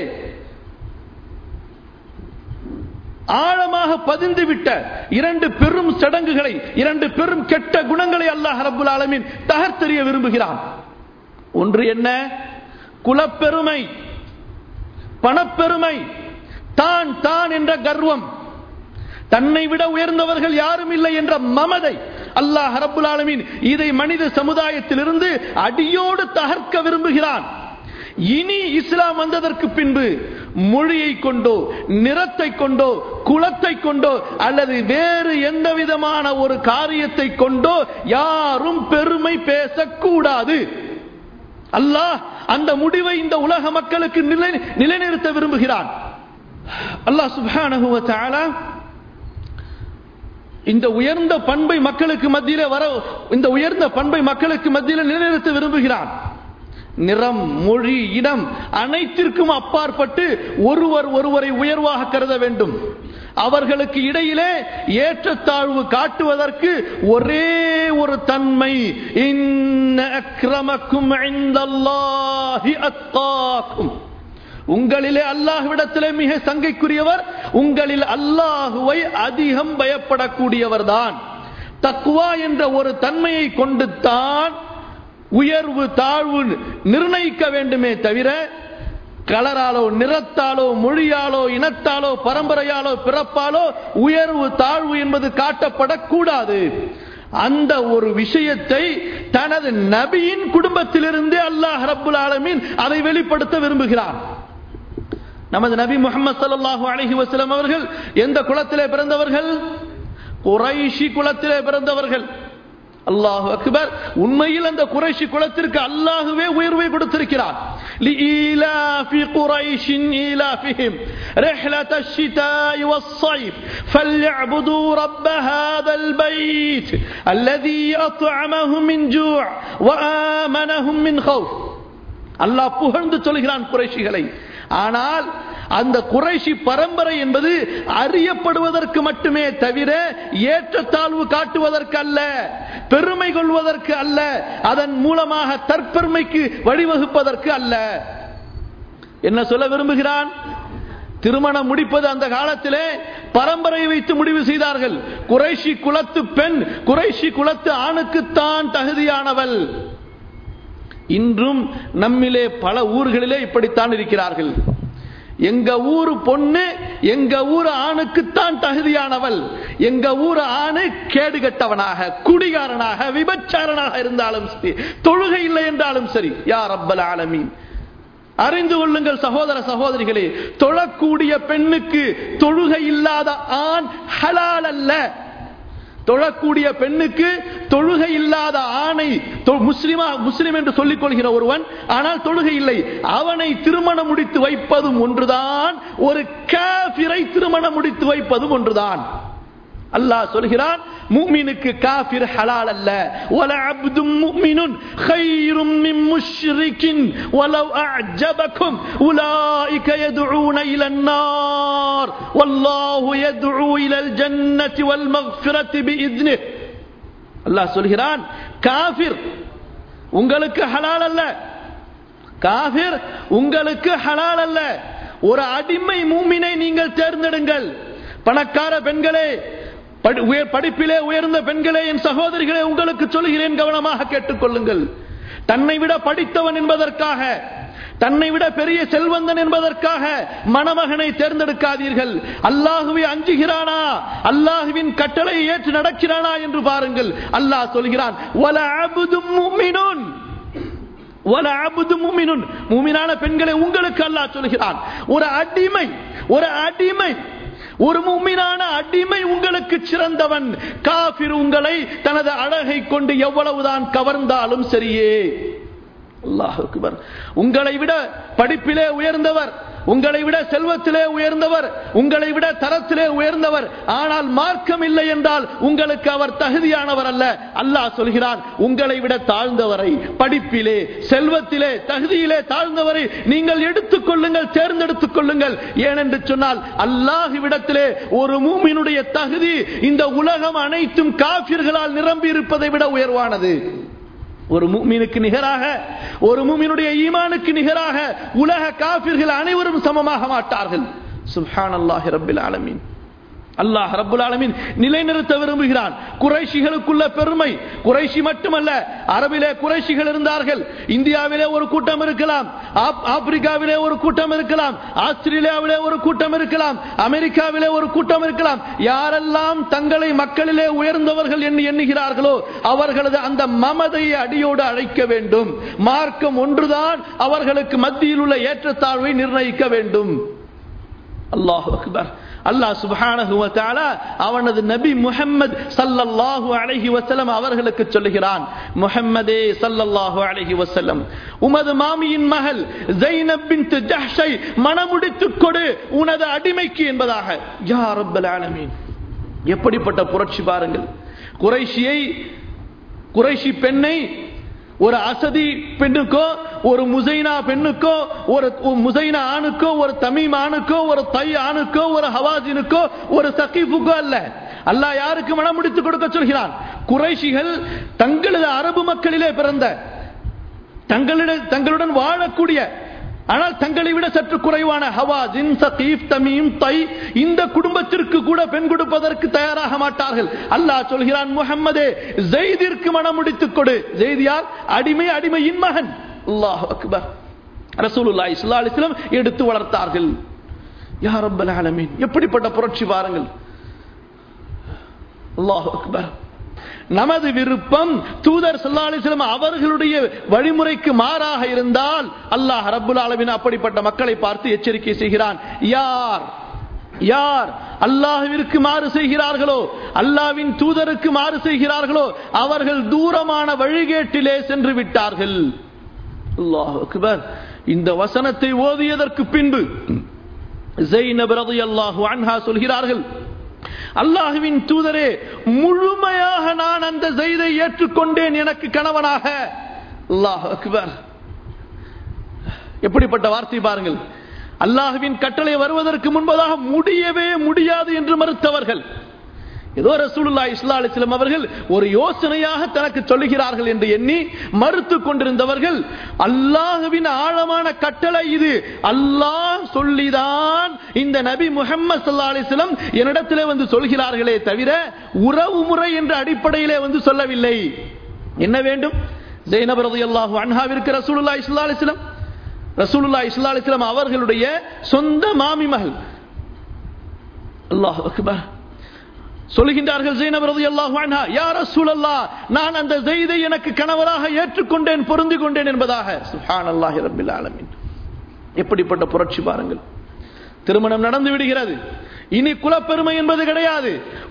ஆழமாக பதிந்துவிட்ட இரண்டு பெரும் சடங்குகளை, இரண்டு பெரும் கெட்ட குணங்களை அல்லாஹ் ரப்புல் ஆலமீன் தகர்த்தெறிய விரும்புகிறான். ஒன்று என்ன? குலப்பெருமை, பணப்பெருமை, தான் தான் என்ற கர்வம், தன்னை விட உயர்ந்தவர்கள் யாரும் இல்லை என்ற மமதை. அல்லாஹ் ரப்புல் ஆலமீன் இதை மனித சமுதாயத்திலிருந்து அடியோடு தகர்க்க விரும்புகிறான். இனி இஸ்லாம் வந்ததற்கு பின்பு மொழியை கொண்டோ, நிறத்தை கொண்டோ, குலத்தை கொண்டோ அல்லது வேறு எந்த விதமான ஒரு காரியத்தை கொண்டோ யாரும் பெருமை பேசக்கூடாது. அல்லாஹ் அந்த முடிவை இந்த உலக மக்களுக்கு நிலைநிறுத்த விரும்புகிறான். அல்லாஹ் சுப்ஹானஹு வ தஆலா இந்த உயர்ந்த பண்பை மக்களுக்கு மத்தியில் நிலைநிறுத்த விரும்புகிறான். நிறம், மொழி, இனம் அனைத்திற்கும் அப்பாற்பட்டு ஒருவரை உயர்வாக கருத வேண்டும். அவர்களுக்கு இடையிலே ஏற்றத்தாழ்வு காட்டுவதற்கு ஒரே ஒரு தன்மை, இன்ன அக்ரமக்கும் இன்தல்லாஹி அத்காக்கும், உங்களிலே அல்லாஹ்விடத்திலே மிக சங்கைக்குரியவர் உங்களில் அல்லாஹுவை அதிகம் பயப்படக்கூடியவர் தான். தக்வா என்ற ஒரு தன்மையை கொண்டு தான் உயர்வு தாழ்வு நிர்ணயிக்க வேண்டுமே தவிர கலராலோ நிறத்தாலோ மொழியாலோ இனத்தாலோ பரம்பரையாலோ பிறப்பாலோ உயர்வு தாழ்வு என்பது காட்டப்படக்கூடாது. அந்த ஒரு விஷயத்தை தனது நபியின் குடும்பத்திலிருந்தே அல்லாஹ் ரப்புல் ஆலமீன் அதை வெளிப்படுத்த விரும்புகிறார். நமது நபி முஹம்மது ஸல்லல்லாஹு அலைஹி வஸல்லம் அவர்கள் எந்த குலத்திலே பிறந்தவர்கள்? குறைஷி குலத்திலே பிறந்தவர்கள். அல்லாஹு அக்பர். உண்மையில் அந்த குறைஷி குலத்திற்கு அல்லாஹ்வே உயர்வை கொடுத்திருக்கிறார். லீலாஃபி குரைஷின் ஈலாஃபிஹிம் ரிஹ்லத்தஷ் ஷிதாஇ வஸ்ஸைஃப் ஃபல்யஅ்புது ரப்ப ஹாதல் பைத் அல்லதி அத்அமஹும் மின் ஜூஅ் வஆமனஹும் மின் கௌஃப். அல்லாஹ் புகழ்ந்து சொல்கிறான் குறைஷிகளை. ஆனால் அந்த குறைஷி பரம்பரை என்பது அறியப்படுவதற்கு மட்டுமே தவிர ஏற்றத்தாழ்வு காட்டுவதற்கு அல்ல, பெருமை கொள்வதற்கு அல்ல, அதன் மூலமாக தற்பெருமைக்கு வழிவகுப்பதற்கு அல்ல. என்ன சொல்ல விரும்புகிறான்? திருமணம் முடிப்பது அந்த காலத்திலே பரம்பரையை வைத்து முடிவு செய்தார்கள். குறைஷி குலத்து பெண் குறைஷி குலத்து ஆணுக்குத்தான் தகுதியானவள். இன்றும் நம்மிலே பல ஊர்களிலே இப்படித்தான் இருக்கிறார்கள். எங்க ஊர் பொண்ணு எங்க ஊர் ஆணுக்குத்தான் தகுதியானவள். எங்க ஊர் ஆணு கேடுகட்டவனாக, குடிகாரனாக, விபச்சாரனாக இருந்தாலும் சரி, தொழுகை இல்லை என்றாலும் சரி. யா ரப்பல் ஆலமீன், அறிந்து கொள்ளுங்கள் சகோதர சகோதரிகளே, தொழக்கூடிய பெண்ணுக்கு தொழுகை இல்லாத ஆண் ஹலால் அல்ல. தொழக்கூடிய பெண்ணுக்கு தொழுகை இல்லாத ஆணை முஸ்லிம் என்று சொல்லிக் கொள்கிற ஒருவன் ஆனால் தொழுகை இல்லை, அவனை திருமணம் முடித்து வைப்பதும் ஒன்றுதான், ஒரு காஃபிரை திருமணம் முடித்து வைப்பதும் ஒன்றுதான். அல்லாஹ் சொல்கிறான், முஃமினுக்கு காஃபிர் ஹலால் அல்ல. வல அப்தும் முஃமினுன் கைரும் மின் முஷ்ரிகின் வலவ் அஅஜபகும் உலாயிக யதுஊன இலன் நார் வல்லாஹு யதுஊ இலல் ஜன்னதி வல் மக்ஃபிரத்தி பிஇذنه. அல்லாஹ் சொல்கிறான், காஃபிர் உங்களுக்கு ஹலால் அல்ல. காஃபிர் உங்களுக்கு ஹலால் அல்ல. ஒரு அடிமை முஃமினை நீங்கள் தேர்ந்தெடுங்கள். பணக்கார பெண்களே, படிப்பிலே உயர்ந்த பெண்களே, என் சகோதரிகளே, உங்களுக்கு சொல்கிறேன், கவனமாக கேட்டுக்கொள்ளுங்கள். தன்னை விட படித்தவன் என்பதற்காக, தன்னை விட பெரிய செல்வந்தன் என்பதற்காக மணமகனை தேர்ந்தெடுக்காதீர்கள். அல்லாஹுவை அஞ்சுகிறானா, அல்லாஹுவின் கட்டளையை ஏற்று நடக்கிறானா என்று பாருங்கள். அல்லாஹ் சொல்கிறான், வல அப்தும் முஃமினுன், வல அப்தும் முஃமினுன், முஃமினான பெண்களை உங்களுக்கு அல்லாஹ் சொல்கிறான். ஒரு அடிமை, ஒரு அடிமை, ஒரு முஃமினான அடிமை உங்களுக்கு சிறந்தவன். காஃபிர் உங்களை தனது அழகை கொண்டு எவ்வளவுதான் கவர்ந்தாலும் சரியே. அல்லாஹ் அக்பர். உங்களை விட படிப்பிலே உயர்ந்தவர், உங்களை விட செல்வத்திலே உயர்ந்தவர், உங்களை விட தரத்திலே உயர்ந்தவர், ஆனால் மார்க்கம் இல்லை என்றால் உங்களுக்கு அவர் தகுதியானவர் அல்ல. அல்லாஹ் சொல்கிறான், உங்களை விட தாழ்ந்தவரை, படிப்பிலே செல்வத்திலே தகுதியிலே தாழ்ந்தவரை நீங்கள் எடுத்துக் கொள்ளுங்கள், தேர்ந்தெடுத்துக் கொள்ளுங்கள். ஏனென்று சொன்னால் அல்லாஹ்விடத்திலே ஒரு மூமினுடைய தகுதி இந்த உலகம் அனைத்தும் காஃபிர்களால் நிரம்பி இருப்பதை விட உயர்வானது. ஒரு முஃமினுக்கு நிகராக, ஒரு முஃமினுடைய ஈமானுக்கு நிகராக உலக காஃபிர்கள் அனைவரும் சமமாக மாட்டார்கள். சுப்ஹானல்லாஹி ரப்பில் ஆலமீன். அல்லாஹ் ரப்புல் ஆலமீன் நிலைநிறுத்த விரும்புகிறான். குறைஷிகளுக்குள்ள பெருமை, குறைஷி மட்டுமல்ல, அரபிலே குறைஷிகள் இருந்தார்கள். இந்தியாவிலே ஒரு கூட்டம் இருக்கலாம், ஆப்பிரிக்காவிலே ஒரு கூட்டம் இருக்கலாம், ஆஸ்திரேலியாவிலே ஒரு கூட்டம் இருக்கலாம், அமெரிக்காவிலே ஒரு கூட்டம் இருக்கலாம். யாரெல்லாம் தங்களை மக்களிலே உயர்ந்தவர்கள் என்று எண்ணுகிறார்களோ அவர்களது அந்த மமதையை அடியோடு அழைக்க வேண்டும். மார்க்கம் ஒன்றுதான் அவர்களுக்கு மத்தியில் உள்ள ஏற்றத்தாழ்வை நிர்ணயிக்க வேண்டும். அல்லாஹு அக்பர். அல்லாஹ் சுப்ஹானஹு வ தஆலா அவனது நபி முஹம்மது ஸல்லல்லாஹு அலைஹி வஸல்லம் அவர்களுக்கு சொல்லுகிறான், முஹம்மதே ஸல்லல்லாஹு அலைஹி வஸல்லம், உமது மாமியின் மகள் ஸைனப் பின்த் ஜஹ்ஷை மணமுடித்துக் கொடு உனது அடிமைக்கு என்பதாக. யா ரப்பல் ஆலமீன், எப்படிப்பட்ட புரட்சி பாருங்கள். குறைஷி பெண்ணை ஒரு அசதி பெண்ணுக்கோ, ஒரு முசைனா பெண்ணுக்கோ, ஒரு முசைனா ஆணுக்கோ, ஒரு தமீம் ஆணுக்கோ, ஒரு தை ஆணுக்கோ, ஒரு ஹவாஜினுக்கோ, ஒரு சகீஃபுக்கோ அல்ல. அல்லாஹ் யாருக்கு மனம் முடித்து கொடுக்க சொல்கிறான்? குறைஷிகள் தங்களது அரபு மக்களிலே பிறந்த, தங்களுடன் வாழக்கூடிய ஆனால் தங்களை விட சற்று குறைவான ஹவாஸின், சகீஃப், தமீம், தை இந்த குடும்பத்திற்கு கூட பெண் கொடுப்பதற்கு தயாராக மாட்டார்கள். அல்லாஹ் சொல்கிறான், முஹம்மதே ஸைதிற்கு மனம் முடித்துக் கொடு. ஸைத் யார்? அடிமை, அடிமையின் மகன். அல்லாஹ் அக்பர். ரசூலுல்லாஹி ஸல்லல்லாஹு அலைஹி வஸல்லம் எடுத்து வளர்த்தார்கள். யா ரப்பல் ஆலமீன், எப்படிப்பட்ட புரட்சி பாருங்கள். அல்லாஹ் அக்பர். நமது விருப்பம் தூதர் ஸல்லல்லாஹு அலைஹி வஸல்லம் அவர்களுடைய வழிமுறைக்கு மாறாக இருந்தால் அல்லாஹ் ரப்பல் ஆலமீன் அப்படிப்பட்ட மக்களை பார்த்து எச்சரிக்கை செய்கிறான். யார் யார் அல்லாஹ்விற்கு மாறு செய்கிறார்களோ, அல்லாஹ்வின் தூதருக்கு மாறு செய்கிறார்களோ, அவர்கள் தூரமான வழிகேட்டிலே சென்று விட்டார்கள். அல்லாஹ் அக்பர். இந்த வசனத்தை ஓதியதற்கு பின்பு ஸைனப் ரலியல்லாஹு அன்ஹா சொல்கிறார்கள், அல்லாஹ்வின் தூதரே, முழுமையாக நான் அந்த ஸைதை ஏற்றுக்கொண்டேன் எனக்கு கணவனாக. அல்லாஹ் அக்பர். எப்படிப்பட்ட வார்த்தை பாருங்கள். அல்லாஹ்வின் கட்டளை வருவதற்கு முன்பதாக முடியவே முடியாது என்று மறுத்தவர்கள், ஏதோ ரசூலுல்லாஹி ஸல்லல்லாஹு அலைஹி வஸல்லம் அவர்கள் ஒரு யோசனையாக தனக்கு சொல்லுகிறார்கள் என்று எண்ணி மறுத்து கொண்டிருந்தவர்கள், அல்லாஹ்வின் ஆழமான கட்டளை இது, அல்லாஹ் சொல்லிதான் இந்த நபி முஹம்மது ஸல்லல்லாஹு அலைஹி வஸல்லம் என்னிடத்திலே வந்து சொல்கிறார்களே தவிர உறவு முறை என்ற அடிப்படையிலே வந்து சொல்லவில்லை. என்ன வேண்டும்? ஸைனப் ரலியல்லாஹு அன்ஹாவிற்கு ரசூலுல்லாஹி ஸல்லல்லாஹு அலைஹி வஸல்லம் அவர்களுடைய சொந்த மாமி மகள். அல்லாஹ் அக்பர். சொல்கின்றார்கள் ஸைனப் ரலியல்லாஹு அன்ஹா, யா ரசூலல்லாஹ், நான் அந்த ஸைதை எனக்கு கணவராக ஏற்றுக்கொண்டேன், பொருந்தி கொண்டேன் என்பதாக. சுப்ஹானல்லாஹி ரப்பில் ஆலமீன். எப்படிப்பட்ட புரட்சி பாருங்கள். திருமணம் நடந்து விடுகிறது. இனி குலப்பெருமை என்பது கிடையாது.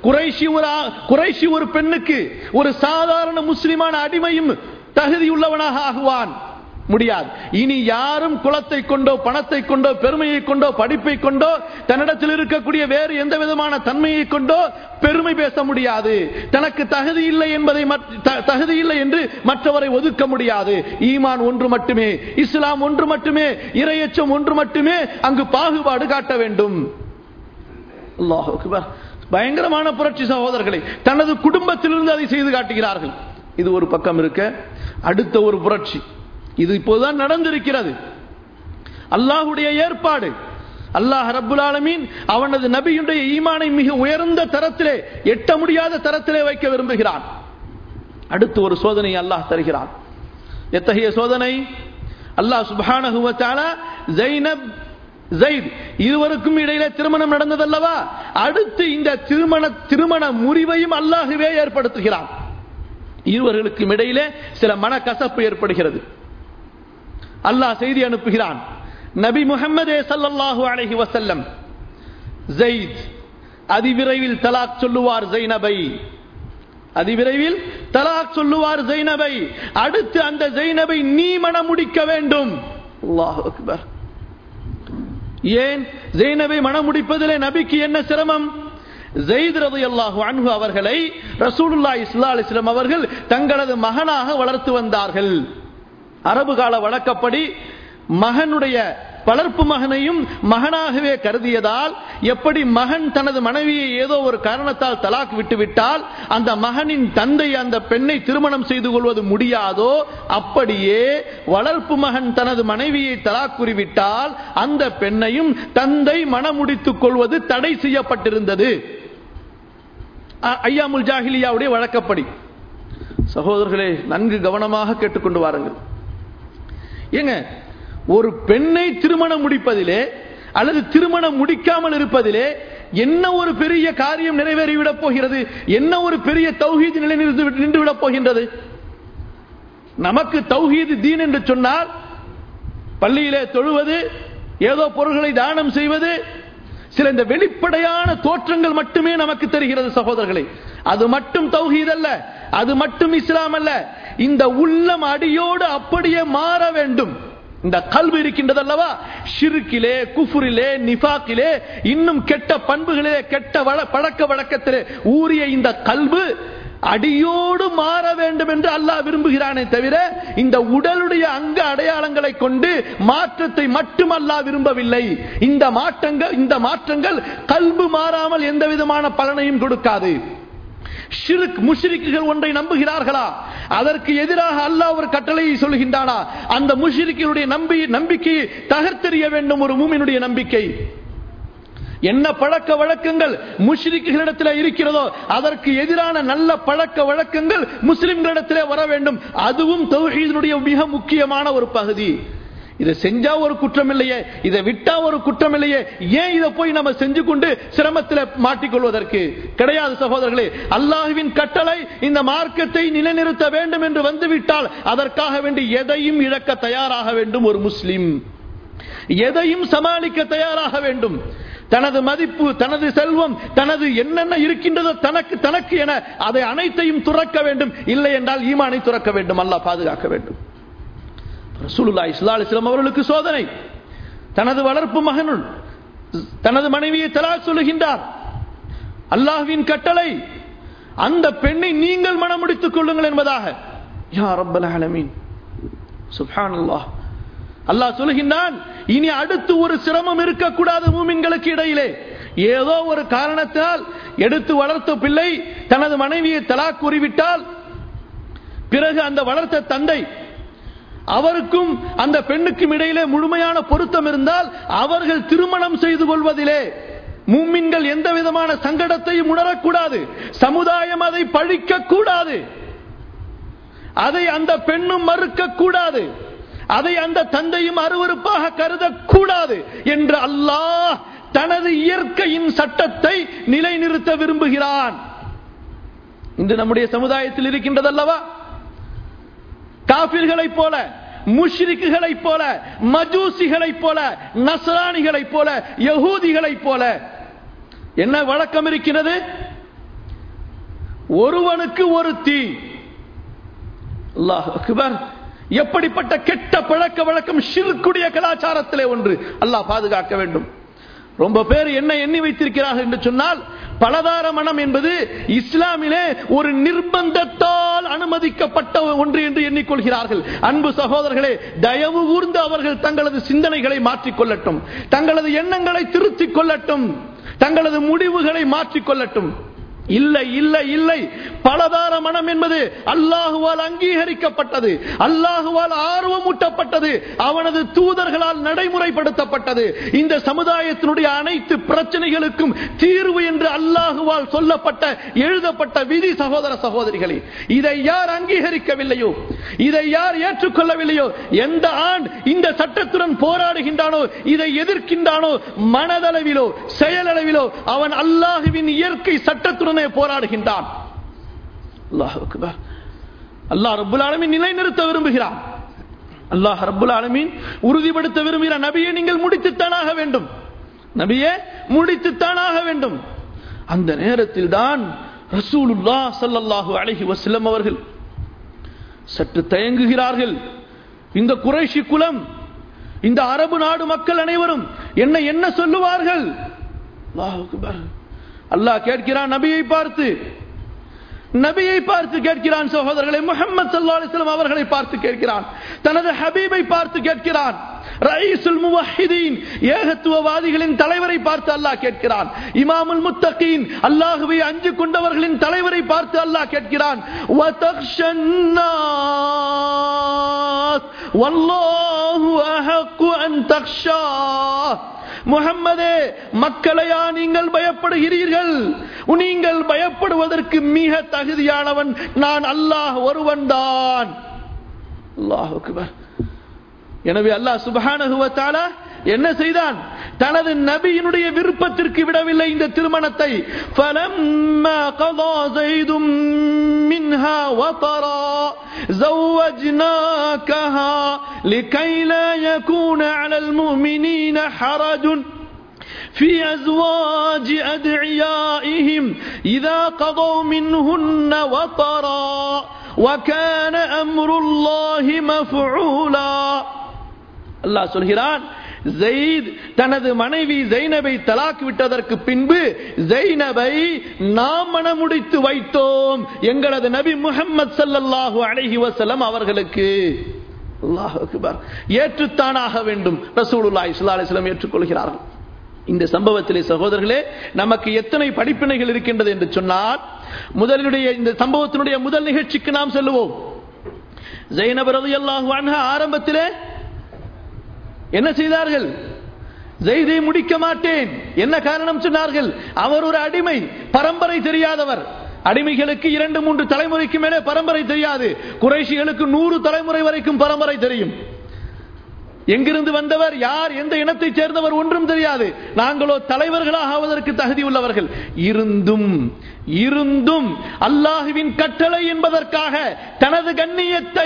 குறைஷி ஒரு பெண்ணுக்கு ஒரு சாதாரண முஸ்லிமான அடிமையும் தகுதியுள்ளவனாக ஆகுவான் முடியாது. இனி யாரும் குலத்தை கொண்டோ, பணத்தை கொண்டோ, பெருமையை கொண்டோ, படிப்பை கொண்டோ, தன்னிடத்தில் இருக்கக்கூடிய வேறு எந்த விதமான தன்மையை கொண்டோ பெருமை பேச முடியாது. தனக்கு தகுதி இல்லை என்பதை, தகுதி இல்லை என்று மற்றவரை ஒதுக்க முடியாது. ஈமான் ஒன்று மட்டுமே, இஸ்லாம் ஒன்று மட்டுமே, இறையச்சம் ஒன்று மட்டுமே அங்கு பாகுபாடு காட்ட வேண்டும். அல்லாஹ் அக்பர். பயங்கரமான புரட்சி சகோதரர்களை. தனது குடும்பத்திலிருந்து அதை செய்து காட்டுகிறார்கள். இது ஒரு பக்கம் இருக்க, அடுத்த ஒரு புரட்சி இது இப்போதுதான் நடந்திருக்கிறது. அல்லாஹ்வுடைய ஏற்பாடு. அல்லாஹ் ரப்புல் ஆலமீன் அவனது நபியுடைய ஈமானை மிக உயர்ந்த தரத்திலே, எட்ட முடியாத தரத்திலே வைக்க விரும்புகிறான். அடுத்து ஒரு சோதனை அல்லாஹ் தருகிறான். எத்தகைய சோதனை? அல்லாஹ் சுப்ஹானஹு வ தஆலா ஸைனப், ஸைத் இருவருக்கும் இடையிலே திருமணம் நடந்ததல்லவா, அடுத்து இந்த திருமண முறிவையும் அல்லாஹ்வே ஏற்படுத்துகிறான். இருவர்களுக்கும் இடையிலே சில மனக்கசப்பு ஏற்படுகிறது. அல்லாஹ் செய்தி அனுப்புகிறான், நபி முஹம்மதே ஸல்லல்லாஹு அலைஹி வஸல்லம், ஸைத் அதிவிரைவில் தலாக் சொல்லுவார் ஸைனபை, அதிவிரைவில் தலாக் சொல்லுவார் ஸைனபை, அடுத்து அந்த ஸைனபை நீ மணம் முடிக்க வேண்டும். அல்லாஹ் அக்பர். ஏன் ஸைனபை மணம் முடிப்பதிலே நபிக்கு என்ன சிரமம்? ஸைத் ரலியல்லாஹு அன்ஹு அவர்களை ரசூலுல்லாஹி ஸல்லல்லாஹு அலைஹி வஸல்லம் அவர்கள் தங்களது மகனாக வளர்த்து வந்தார்கள். அரபு கால வழக்கப்படி மகனுடைய வளர்ப்பு மகனையும் மகனாகவே கருதியதால், எப்படி மகன் தனது மனைவியை ஏதோ ஒரு காரணத்தால் தலாக் விட்டுவிட்டால் அந்த மகனின் தந்தை அந்த பெண்ணை திருமணம் செய்து கொள்வது முடியாதோ, அப்படியே வளர்ப்பு மகன் தனது மனைவியை தலாக் கூறிவிட்டால் அந்த பெண்ணையும் தந்தை மணமுடித்துக் கொள்வது தடை செய்யப்பட்டிருந்தது. ஐயாமுல் ஜாஹிலியாவுடைய வழக்கப்படி. சகோதரர்களே, நன்கு கவனமாக கேட்டுக்கொண்டு வாருங்கள். ஏங்க, ஒரு பெண்ணை திருமணம் முடிப்பதிலே அல்லது திருமணம் முடிக்காமல் இருப்பதிலே என்ன ஒரு பெரிய காரியம் நிறைவேறிவிடப் போகிறது? என்ன ஒரு பெரிய தௌஹீத் நிலை நின்றுவிடப் போகின்றது? நமக்கு தௌஹீத் தீன் என்று சொன்னால் பள்ளியிலே தொழுவது, ஏதோ பொருள்களை தானம் செய்வது, சில இந்த வெளிப்படையான தோற்றங்கள் மட்டுமே நமக்கு தெரிகிறது சகோதரர்களே. அது மட்டும் தௌஹீத் அல்ல, அது மட்டும் இஸ்லாம் அல்ல. இந்த உள்ளம் அடியோடு அப்படியே மாற வேண்டும். இந்த கல்வி இருக்கின்றது அல்லவா, ஷிர்கிலே, குஃப்ரிலே, நிஃபாக்கிலே, இன்னும் கெட்ட பண்புகளிலே, கெட்ட பழக்க வழக்கத்திலே ஊறிய இந்த கல்வி அடியோடு மாற வேண்டும் என்று அல்லாஹ் விரும்புகிறானே தவிர இந்த உடலுடைய அங்க அடையாளங்களை கொண்டு மாற்றத்தை மட்டும் அல்லாஹ் விரும்பவில்லை. இந்த மாற்றங்கள் கல்பு மாறாமல் எந்த விதமான பலனையும் கொடுக்காது. ஷிர்க் முஷ்ரிக்குகள் ஒன்றை நம்புகிறார்களா? அதற்கு எதிராக அல்லாஹ் ஒரு கட்டளையை சொல்கின்றானா? அந்த முஷ்ரிக்குடைய நம்பிக்கையை தகர்த்தெறிய வேண்டும் ஒரு மூமினுடைய நம்பிக்கை. என்ன பழக்க வழக்கங்கள் முஷ்ரிக்குகளிடத்தில் இருக்கிறதோ அதற்கு எதிரான நல்ல பழக்க வழக்கங்கள் முஸ்லிம்களிடத்திலே வர வேண்டும். அதுவும் தௌஹீதுடைய மிக முக்கியமான ஒரு பகுதி. இதை செஞ்சா ஒரு குற்றம் இல்லையே, இதை விட்டா ஒரு குற்றம் இல்லையே, ஏன் இதை போய் நம்ம செஞ்சு கொண்டு சிரமத்தில் மாட்டிக்கொள்வதற்கு கிடையாது சகோதரர்களே. அல்லாஹ்வின் கட்டளை இந்த மார்க்கத்தை நிலைநிறுத்த வேண்டும் என்று வந்துவிட்டால் அதற்காக வேண்டி எதையும் இழக்க தயாராக வேண்டும் ஒரு முஸ்லிம், எதையும் சமாளிக்க தயாராக வேண்டும். தனது மதிப்பு, தனது செல்வம், தனது என்னென்ன இருக்கின்றதோ தனக்கு என அதை அனைத்தையும் துறக்க வேண்டும். இல்லை என்றால் ஈமானை துறக்க வேண்டும். அல்லாஹ் பாதுகாக்க வேண்டும். ரசூலுல்லாஹி ஸல்லல்லாஹு அலைஹி வஸல்லம் அவர்களுக்கு சோதனை. தனது வளர்ப்பு மகனுள் தனது மனைவியை தலாக் சொல்லுகின்றார். அல்லாஹ்வின் கட்டளை அந்த பெண்ணை நீங்கள் மணமுடித்துக் கொள்ளுங்கள் என்பதாக. யா ரப்பல் ஆலமீன், சுப்ஹானல்லாஹ். அல்லாஹ் சொல்லுகின்றான், இனி அடுத்து ஒரு சிரமம் இருக்கக்கூடாது மூமின்களுக்கு இடையிலே. ஏதோ ஒரு காரணத்தால் எடுத்து வளர்த்த பிள்ளை தனது மனைவியை தலாக் கூறிவிட்டால் பிறகு அந்த வளர்த்த தந்தை அவருக்கும் அந்த பெண்ணுக்கும் இடையிலே முழுமையான பொருத்தம் இருந்தால் அவர்கள் திருமணம் செய்து கொள்வதிலே மூமின்கள் எந்த விதமான சங்கடத்தையும் உணரக்கூடாது. சமுதாயம் அதை பழிக்க கூடாது, அதை அந்த பெண்ணும் மறுக்க கூடாது, அதை அந்த தந்தையும் அருவருப்பாக கருதக்கூடாது என்று அல்லாஹ் தனது இயற்கையின் சட்டத்தை நிலைநிறுத்த விரும்புகிறான். இன்று நம்முடைய சமுதாயத்தில் இருக்கின்றதல்லவா, காபிர்களைப் போல, முஷ்ரிக்குகளைப் போல, மஜூசிகளைப் போல, நஸ்ரானிகளைப் போல, யஹூதிகளைப் போல என்ன வழக்கம் இருக்கிறது? ஒருவனுக்கு ஒரு தீ. அல்லாஹ் அக்பர். எப்படிப்பட்ட கெட்ட பழக்க வழக்கம் ஷிர்க்குடைய கலாச்சாரத்திலே ஒன்று. அல்லாஹ் பாதுகாக்க வேண்டும். ரொம்ப பேர் என்ன எண்ணி வைத்திருக்கிறார்கள் என்று சொன்னால், பலதார மனம் என்பது இஸ்லாமிலே ஒரு நிர்பந்தத்தால் அனுமதிக்கப்பட்ட ஒன்று என்று எண்ணிக்கொள்கிறார்கள். அன்பு சகோதரர்களே, தயவு கூர்ந்து அவர்கள் தங்களது சிந்தனைகளை மாற்றிக்கொள்ளட்டும், தங்களது எண்ணங்களை திருத்திக் கொள்ளட்டும், தங்களது முடிவுகளை மாற்றிக்கொள்ளட்டும். இல்லை இல்லை இல்லை, பலதார மனம் என்பது அல்லாஹுவால் அங்கீகரிக்கப்பட்டது, அல்லாஹுவால் ஆர்வமூட்டப்பட்டது, அவனது தூதர்களால் நடைமுறைப்படுத்தப்பட்டது. இந்த சமுதாயத்தினுடைய அனைத்து பிரச்சனைகளுக்கும் தீர்வு என்று அல்லாஹுவால் சொல்லப்பட்ட எழுதப்பட்ட விதி. சகோதர சகோதரிகளே, இதை யார் அங்கீகரிக்கவில்லையோ, இதை யார் ஏற்றுக்கொள்ளவில்லையோ, எந்த ஆண் இந்த சட்டத்துடன் போராடுகின்றானோ, இதை எதிர்க்கின்றானோ, மனதளவிலோ செயலளவிலோ அவன் அல்லாஹுவின் இயற்கை சட்டத்துடன் போராடுகின்றான். அல்லாஹ் அக்பர். அல்லாஹ் ரப்பல் ஆலமீன் நிலைநிறுத்த விரும்புகிறான். அல்லாஹ் ரப்பல் ஆலமீன் உறுதிப்படுத்த விரும்புகிறான். நபியே, நீங்கள் முடித்துத்தானாக வேண்டும், நபியே முடித்துத்தானாக வேண்டும். அந்த நேரத்தில் தான் ரசூலுல்லாஹ் ஸல்லல்லாஹு அலைஹி வஸல்லம் அவர்கள் சற்று தயங்குகிறார்கள். இந்த குறைஷி குலம், இந்த அரபு நாடு மக்கள் அனைவரும் என்ன சொல்லுவார்கள்? அல்லாஹ் அக்பர். அல்லாஹ் கேட்கிறான், நபியை பார்த்து கேட்கிறான். சகோதரர்களே, முஹம்மது ஸல்லல்லாஹு அலைஹி வஸல்லம் அவர்களை பார்த்து கேட்கிறான், தனது ஹபீபை பார்த்து கேட்கிறான், ரயீசுல் முவஹ்ஹிதீன் ஏகத்துவவாதிகளின் தலைவரை பார்த்து அல்லாஹ் கேட்கிறான், இமாமுல் முத்தகீன் அல்லாஹ்வை அஞ்சு கொண்டவர்களின் தலைவரை பார்த்து அல்லாஹ் கேட்கிறான், வதக்ஷன் நாஸ் வல்லாஹு அஹக்கு அன் தக்ஷா. முஹம்மதே, மக்களையா நீங்கள் பயப்படுகிறீர்கள்? நீங்கள் பயப்படுவதற்கு மிக தகுதியானவன் நான் அல்லாஹ் ஒருவன் தான். அல்லாஹ் அக்பர். எனவே அல்லாஹ் சுப்ஹானஹு வ தஆலா என்ன செய்தான்? தனது நபியினுடைய விருப்பத்திற்கு விடவில்லை இந்த திருமணத்தை. ஃபலம்மா கதா ஸைதும் மின்ஹா வதரா زوجناكها لكي لا يكون على المؤمنين حرج في أزواج أدعيائهم إذا قضوا منهن وطرا وكان أمر الله مفعولا. அல்லாஹ் சொல்கிறான், ஸைத் தனது மனைவி ஸைனபை தலாக் விட்டதற்கு பின்பு ஸைனபை நாம் மணமுடித்து வைத்தோம் எங்களது நபி முஹம்மது ஸல்லல்லாஹு அலைஹி வஸல்லம் அவர்களுக்கு. அல்லாஹ் அக்பர். ஏற்றுத்தானாக வேண்டும். ரசூலுல்லாஹி ஸல்லல்லாஹு அலைஹி வஸல்லம் ஏற்றுக்கொள்கிறார்கள். இந்த சம்பவத்திலே சகோதரர்களே நமக்கு எத்தனை படிப்பினைகள் இருக்கின்றது என்று சொன்னால், முதலுடைய இந்த சம்பவத்தினுடைய முதல் நிகழ்ச்சிக்கு நாம் செல்லுவோம். ஸைனப் ரலியல்லாஹு அன்ஹா ஆரம்பத்திலே என்ன செய்தார்கள்? ஸைதை முடிக்க மாட்டேன். என்ன காரணம் சொன்னார்கள்? அவர் ஒரு அடிமை, பரம்பரை தெரியாதவர். அடிமைகளுக்கு 2-3 தலைமுறைக்கு மேலே பரம்பரை தெரியாது. குறைஷிகளுக்கு 100 தலைமுறை வரைக்கும் பரம்பரை தெரியும். எங்கிருந்து வந்தவர், யார், எந்த இனத்தை சேர்ந்தவர் ஒன்றும் தெரியாது. நாங்களோ தலைவர்களாக ஆவதற்கு தகுதி உள்ளவர்கள். இருந்தும் அல்லாஹ்வின் கட்டளை என்பதற்காக தனது கண்ணியத்தை,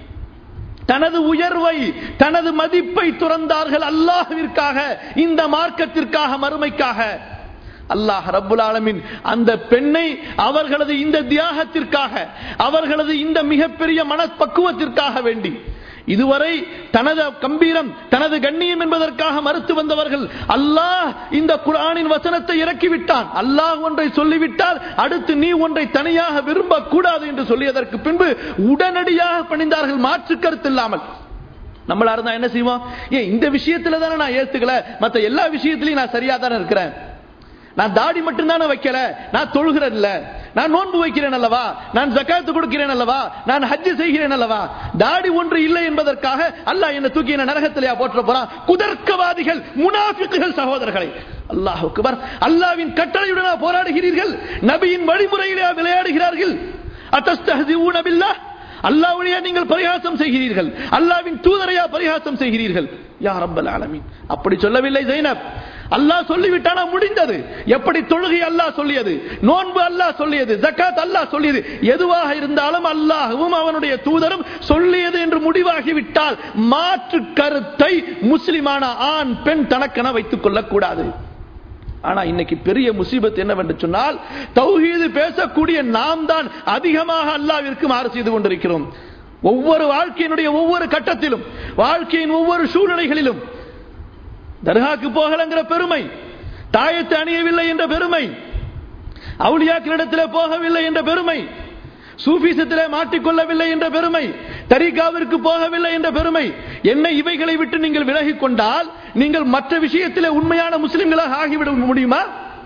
தனது உயர்வை, தனது மதிப்பை துறந்தார்கள். அல்லாஹ்விற்காக, இந்த மார்க்கத்திற்காக, மறுமைக்காக. அல்லாஹ் ரப்புல் ஆலமீன் அந்த பெண்ணை அவர்களது இந்த தியாகத்திற்காக, அவர்களது இந்த மிகப்பெரிய மனப்பக்குவத்திற்காக வேண்டி, இதுவரை தனது கம்பீரம், தனது கண்ணியம் என்பதற்காக மறுத்து வந்தவர்கள், அல்லாஹ் இந்த குர்ஆனின் வசனத்தை இறக்கிவிட்டான். அல்லாஹ் ஒன்றை சொல்லிவிட்டால் அடுத்து நீ ஒன்றை தனியாக விரும்பக்கூடாது என்று சொல்லியதற்கு பின்பு உடனடியாக பணிந்தார்கள், மாற்று கருத்து இல்லாமல். நம்மளா இருந்தா என்ன செய்வோம்? இந்த விஷயத்துல தானே நான் ஏத்துக்கல, மற்ற எல்லா விஷயத்திலையும் நான் சரியா தானே இருக்கிறேன். நான் தாடி மட்டும்தானே வைக்கல, நான் தொழுகிறேன் இல்ல, நான் நோன்பு வைக்கிறேன் அல்லவா, நான் ஜகாத் கொடுக்கிறேன் அல்லவா, நான் ஹஜ் செய்கிறேன் அல்லவா, தாடி ஒன்று இல்லை என்பதற்காக அல்லாஹ் என்ன தூக்கி என்ன நரகத்திலேயா போற்ற போறான்? குதர்க்கவாதிகள், முனாஃபிக்குகள் சகோதரர்களை. அல்லாஹ் அக்பர். அல்லாஹ்வின் கட்டளையுடனா போராடுகிறீர்கள்? நபியின் வழிமுறையிலே விளையாடுகிறார்கள். அத்தஸ்தஹ்சிஊன பில்லாஹ், அல்லாஹ்வுடைய நீங்கள் பரிகாசம் செய்கிறீர்கள், அல்லாஹ்வின் தூதரையா பரிகாசம் செய்கிறீர்கள்? யா ரப்பல் ஆலமீன். அப்படி சொல்லவில்லை ஸைனப். அல்லாஹ் சொல்லிவிட்டானா முடிந்தது. எப்படி தொழுகை அல்லாஹ் சொல்லியது, நோன்பு அல்லாஹ் சொல்லியது, ஜகாத் அல்லாஹ் சொல்லியது, எதுவாக இருந்தாலும் அல்லாஹ்வும் அவனுடைய தூதரும் சொல்லியது என்று முடிவாகிவிட்டால் மாற்று கருத்தை முஸ்லிமான ஆண் பெண் தனக்கென வைத்துக் கொள்ளக்கூடாது. ஆனா இன்னைக்கு பெரிய முசீபத் என்னவென்று சொன்னால், தௌஹீது பேசக்கூடிய நாம் தான் அதிகமாக அல்லாஹ்விற்கு மாறு செய்து கொண்டிருக்கிறோம். ஒவ்வொரு வாழ்க்கையினுடைய ஒவ்வொரு கட்டத்திலும், வாழ்க்கையின் ஒவ்வொரு சூழ்நிலைகளிலும் தர்காக்கு போகலங்கிற பெருமை, தாயத்தை அணியவில்லை என்ற பெருமை, அவுலியாக்களிடத்திலே போகவில்லை என்ற பெருமை, சூஃபிசத்திலே மாட்டிக்கொள்ளவில்லை என்ற பெருமை, தரீகாவிற்கு போகவில்லை என்ற பெருமை, என்ன இவைகளை விட்டு நீங்கள் விலகிக் கொண்டால் நீங்கள் மற்ற விஷயத்திலே உண்மையான முஸ்லிம்களாக ஆகிவிட முடியுமா?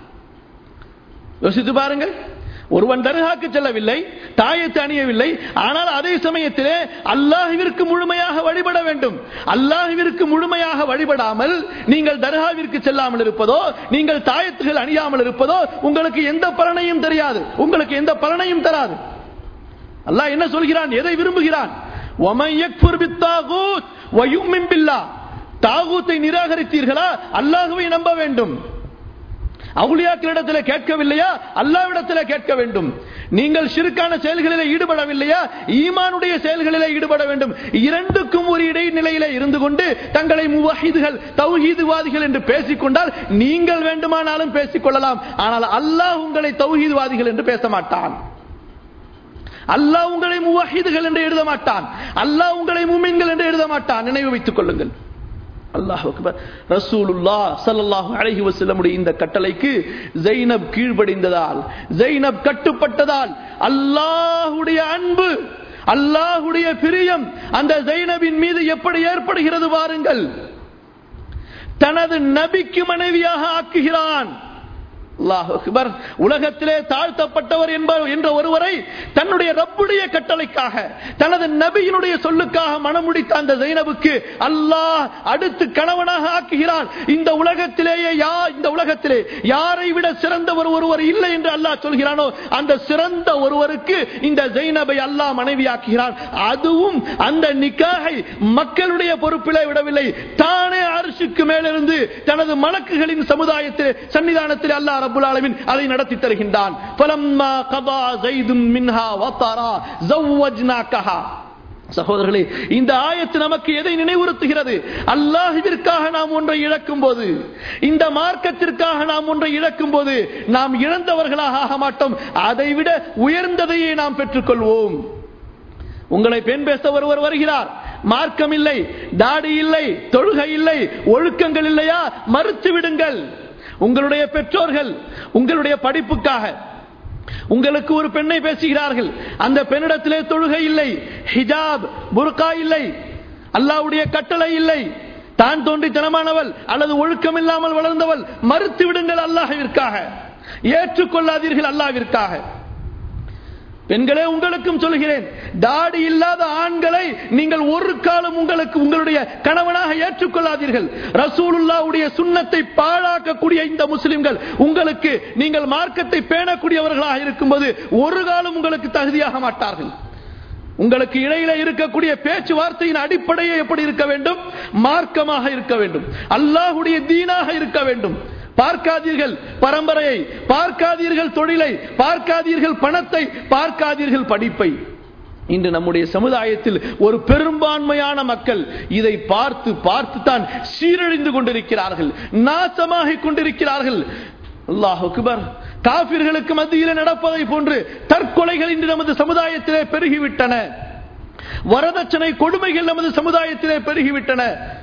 யோசித்து பாருங்கள். ஒருவன் தர்காக்கு செல்லவில்லை, தாயத்தை அணியவில்லை, ஆனால் அதே சமயத்திலே அல்லாஹ்விற்கு முழுமையாக வழிபட வேண்டும். அல்லாஹ்விற்கு முழுமையாக வழிபடாமல் நீங்கள் தர்காவிற்கு செல்லாமல் இருப்பதோ, நீங்கள் தாயத்துகள் அணியாமல் இருப்பதோ உங்களுக்கு எந்த பலனையும் தெரியாது, உங்களுக்கு எந்த பலனையும் தராது. அல்லாஹ் என்ன சொல்கிறான், எதை விரும்புகிறான்? வமன் யக்ஃபுர் பித்தாகூத் வ யுமின் பில்லாஹ். தாகூத்தை நிராகரித்தீர்களா? அல்லாஹ்வை நம்ப வேண்டும். அவுலியாக்களிடத்தில் கேட்கவில்லையா? அல்லாஹ்விடத்தில் கேட்க வேண்டும். நீங்கள் ஷிர்கான செயல்களிலே ஈடுபடவில்லையா? ஈமானுடைய செயல்களிலே ஈடுபட வேண்டும். இரண்டுக்கும் ஒரு இடைநிலையிலே இருந்து கொண்டு தங்களை முவஹிதுகள், தௌஹீதுவாதிகள் என்று பேசிக்கொண்டால் நீங்கள் வேண்டுமானாலும் பேசிக்கொள்ளலாம். ஆனால் அல்லாஹ் உங்களை தௌஹீதுவாதிகள் என்று பேச மாட்டான். அல்லாஹ் உங்களை முவஹிதுகள் என்று எழுத மாட்டான். அல்லாஹ் உங்களை முஃமின்கள் என்று எழுத மாட்டான். நினைவு வைத்துக் கொள்ளுங்கள். அல்லாஹ் அக்பர். ரசூலுல்லாஹ் ஸல்லல்லாஹு அலைஹி வஸல்லம் உடைய இந்த கட்டளைக்கு ஸைனப் கீழ்ப்படிந்ததால், ஸைனப் கட்டுப்பட்டதால் அல்லாஹ்வுடைய அன்பு, அல்லாஹ்வுடைய பிரியம் அந்த ஸைனபின் மீது எப்படி ஏற்படுகிறது பாருங்கள். தனது நபிக்கு மனைவியாக ஆக்குகிறான். அல்லாஹ் அக்பர். உலகத்திலே தாழ்த்தப்பட்டவர் என்ற ஒருவரை தன்னுடைய ரப்புடைய கட்டளைக்காக, தனது நபியினுடைய சொல்லுக்காக மணமுடித்த அந்த ஸைனபுக்கு அல்லாஹ் அடுத்து கணவனாக ஆக்குகிறான். இந்த உலகத்திலே யாரை விட சிறந்தவர் ஒருவர் இல்லை என்று அல்லாஹ் சொல்கிறானோ அந்த சிறந்த ஒருவருக்கு இந்த ஸைனபை அல்லாஹ் மனைவியாக்குகிறான். அதுவும் அந்த நிக்காஹை மக்களுடைய பொறுப்பிலே விடவில்லை, தானே அர்ஷுக்கு மேலிருந்து தனது மலக்குகளின் சமுதாயத்தில் சன்னிதானத்தில் அல்லாஹ் ரப்புல் ஆலமீன் அதை நடத்தி தருகின்றான். ஃபலம்மா கதா ஸைதும் மின்ஹா வதரா ஸவஜ்னாகஹா. சகோதரர்களே, இந்த ஆயத்து நமக்கு எதை நினைவுறுத்துகிறது? அல்லாஹ்விற்காக நாம் ஒன்றை இழக்கும் போது, இந்த மார்க்கத்திற்காக நாம் ஒன்றை இழக்கும் போது நாம் இழந்தவர்களாக ஆக மாட்டோம், அதைவிட உயர்ந்ததையே நாம் பெற்றுக்கொள்வோம். உங்களை பெண் பேச ஒருவர் வருகிறார், மார்க்கம் இல்லை, தாடி இல்லை, தொழுகை இல்லை, ஒழுக்கங்கள் இல்லையா? மறுத்து விடுங்கள். உங்களுடைய பெற்றோர்கள் உங்களுடைய படிப்புக்காக உங்களுக்கு ஒரு பெண்ணை பேசுகிறார்கள், அந்த பெண்ணிடத்திலே தொழுகை இல்லை, ஹிஜாப் புர்கா இல்லை, அல்லாஹ்வுடைய கட்டளை இல்லை, தான் தோன்றித்தனமானவள் அல்லது ஒழுக்கம் இல்லாமல் வளர்ந்தவள், மறுத்து விடுங்கள் அல்லாஹ்விற்காக, ஏற்றுக்கொள்ளாதீர்கள் அல்லாஹ்விற்காக. பெண்களே, உங்களுக்கும் சொல்கிறேன், தாடி இல்லாத ஆண்களை நீங்கள் ஒரு காலம் உங்களுடைய கணவனாக ஏற்றுக்கொள்ளாதீர்கள். ரசூலுல்லாஹ்வுடைய சுன்னத்தை பாழாக்கக்கூடிய இந்த முஸ்லிம்கள் உங்களுக்கு, நீங்கள் மார்க்கத்தை பேணக்கூடியவர்களாக இருக்கும்போது ஒரு காலம் உங்களுக்கு தகுதியாக மாட்டார்கள். உங்களுக்கு இடையில இருக்கக்கூடிய பேச்சுவார்த்தையின் அடிப்படையே எப்படி இருக்க வேண்டும்? மார்க்கமாக இருக்க வேண்டும், அல்லாஹ்வுடைய தீனாக இருக்க வேண்டும். பார்க்காதீர்கள் பரம்பரையை, பார்க்காதீர்கள் தொழிலை, பார்க்காதீர்கள் பணத்தை, பார்க்காதீர்கள் படிப்பை. இன்று நம்முடைய சமுதாயத்தில் ஒரு பெரும்பான்மையான மக்கள் இதை பார்த்து பார்த்து தான் சீரழிந்து கொண்டிருக்கிறார்கள், நாசமாகிக் கொண்டிருக்கிறார்கள். அல்லாஹ் அக்பர். காபிர்களுக்கு மத்தியில் நடப்பதை போன்று தற்கொலைகள் இன்று நமது சமுதாயத்திலே பெருகிவிட்டன. வரதட்சணை கொடுமைகள் நமது சமுதாயத்திலே பெருகிவிட்டன.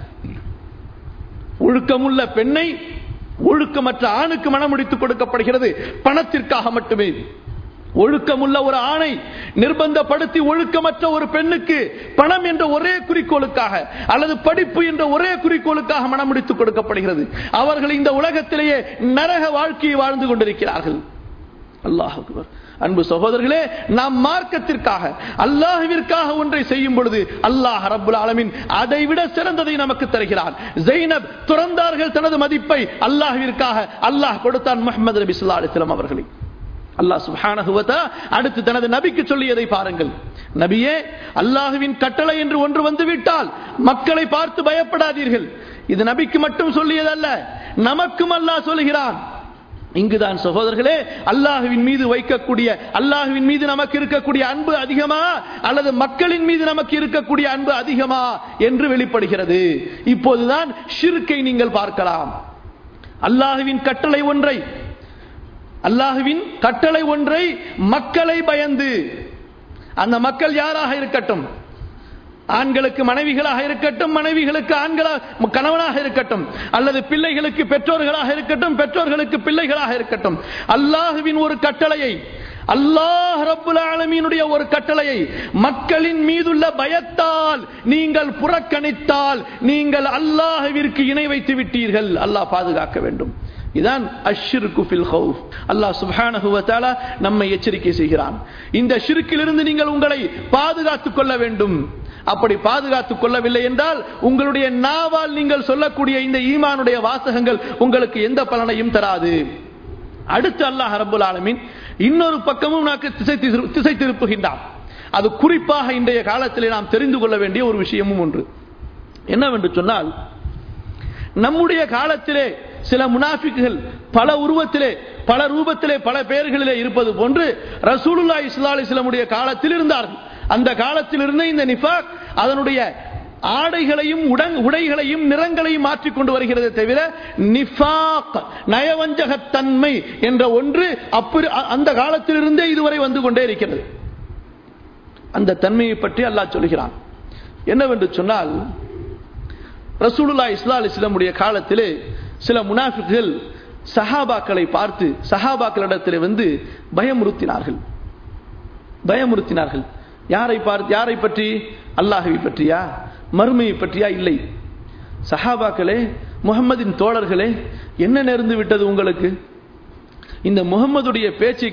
ஒழுக்கமுள்ள பெண்ணை ஒழுக்கமற்ற ஆணுக்கு மணமுடித்துக் கொடுக்கப்படுகிறது பணத்திற்காக மட்டுமே. ஒழுக்கமுள்ள ஒரு ஆணை நிர்பந்தப்படுத்தி ஒழுக்கமற்ற ஒரு பெண்ணுக்கு பணம் என்ற ஒரே குறிக்கோளுக்காக அல்லது படிப்பு என்ற ஒரே குறிக்கோளுக்காக மணமுடித்துக் கொடுக்கப்படுகிறது. அவர்கள் இந்த உலகத்திலேயே நரக வாழ்க்கையை வாழ்ந்து கொண்டிருக்கிறார்கள். அல்லாஹ் அக்பர். அன்பு சகோதரர்களே, நாம் மார்க்கத்திற்காக அல்லாஹ்விற்காக ஒன்றை செய்யும் பொழுது அல்லாஹ் ரப்புல் ஆலமீன் அதை விட சிறந்ததை நமக்கு தருகிறான். ஸைனப் துறந்தார்கள் தனது மதிப்பை அல்லாஹ்விற்காக. அல்லாஹ் கொடுத்தான் முஹம்மது நபி ஸல்லல்லாஹு அலைஹி வஸல்லம் அவர்களை. அல்லாஹ் சுப்ஹானஹு வ தஆலா அடுத்து தனது நபிக்கு சொல்லியதை பாருங்கள். நபியே, அல்லாஹ்வின் கட்டளை என்று ஒன்று வந்துவிட்டால் மக்களை பார்த்து பயப்படாதீர்கள். இது நபிக்கு மட்டும் சொல்லியதல்ல, நமக்கும் அல்லாஹ் சொல்கிறான். இங்குதான் சகோதரர்களே, அல்லாஹ்வின் மீது வைக்கக்கூடிய, அல்லாஹ்வின் மீது நமக்கு இருக்கக்கூடிய அன்பு அதிகமா அல்லது மக்களின் மீது நமக்கு இருக்கக்கூடிய அன்பு அதிகமா என்று வெளிப்படுகிறது. இப்போதுதான் ஷிர்க்கை நீங்கள் பார்க்கலாம். அல்லாஹ்வின் கட்டளை ஒன்றை மக்களை பயந்து, அந்த மக்கள் யாராக இருக்கட்டும், ஆண்களுக்கு மனைவிகளாக இருக்கட்டும், மனைவிகளுக்கு கணவனாக இருக்கட்டும், அல்லது பிள்ளைகளுக்கு பெற்றோர்களாக இருக்கட்டும், பெற்றோர்களுக்கு பிள்ளைகளாக இருக்கட்டும், அல்லாஹ்வின் ஒரு கட்டளையை, அல்லாஹ் ரப்புல் ஆலமீனுடைய ஒரு கட்டளையை மக்களின் மீதுள்ள பயத்தால் நீங்கள் புறக்கணித்தால் நீங்கள் அல்லாஹ்விற்கு இணை வைத்து விட்டீர்கள். அல்லாஹ் பாதுகாக்க வேண்டும். இதான் அஷ்ஷிர்கு ஃபில் ஹவுஃப். அல்லாஹ் சுப்ஹானஹு வ தஆலா நம்மை எச்சரிக்கை செய்கிறான். இந்த ஷிர்க்கிலிருந்து நீங்கள் உங்களை பாதுகாத்துக் கொள்ள வேண்டும். அப்படி பாதுகாத்துக் கொள்ளவில்லை என்றால் உங்களுடைய நாவால் நீங்கள் சொல்லக்கூடிய இந்த ஈமானுடைய வாசகங்கள் உங்களுக்கு எந்த பலனையும் தராது. அடுத்து அல்லாஹ் ரப்புல் ஆலமீன் இன்னொரு பக்கமும் நமக்கு திசை திருப்புகின்றான். அது குறிப்பாக இன்றைய காலத்திலே நாம் தெரிந்து கொள்ள வேண்டிய ஒரு விஷயமும் ஒன்று. என்னவென்று சொன்னால், நம்முடைய காலத்திலே சில முனாஃபிக்குகள் பல உருவத்திலே, பல ரூபத்திலே, பல பெயர்களிலே இருப்பது போன்று ரசூலுல்லாஹி ஸல்லல்லாஹு அலைஹி வஸல்லம் காலத்தில் இருந்தார்கள். அந்த காலத்தில் இருந்த இந்த நிஃபாக் அதனுடைய ஆடைகளையும் உடைகளையும் நிறங்களையும் மாற்றிக்கொண்டு வருகிறது தவிர நிஃபாக் நயவஞ்சகத்தன்மை என்ற ஒன்று அந்த காலத்திலிருந்தே இதுவரை வந்து கொண்டே இருக்கிறது. அந்த தன்மையை பற்றி அல்லாஹ் சொல்கிறான். என்னவென்று சொன்னால், ரசூலுல்லாஹி ஸல்லல்லாஹு அலைஹி வஸல்லம் காலத்திலே சில முனாஃபிக்குகள் சஹாபாக்களை பார்த்து சஹாபாக்களிடத்திலே வந்து பயமுறுத்தினார்கள். யாரை பற்றி? அல்லாஹ்வை பற்றியா, மறுமையை பற்றியா? இல்லை. சஹாபாக்களே, முஹம்மதின் தோழர்களே, என்ன நேர்ந்து விட்டது உங்களுக்கு? இந்த முஹம்மதுடைய பேச்சை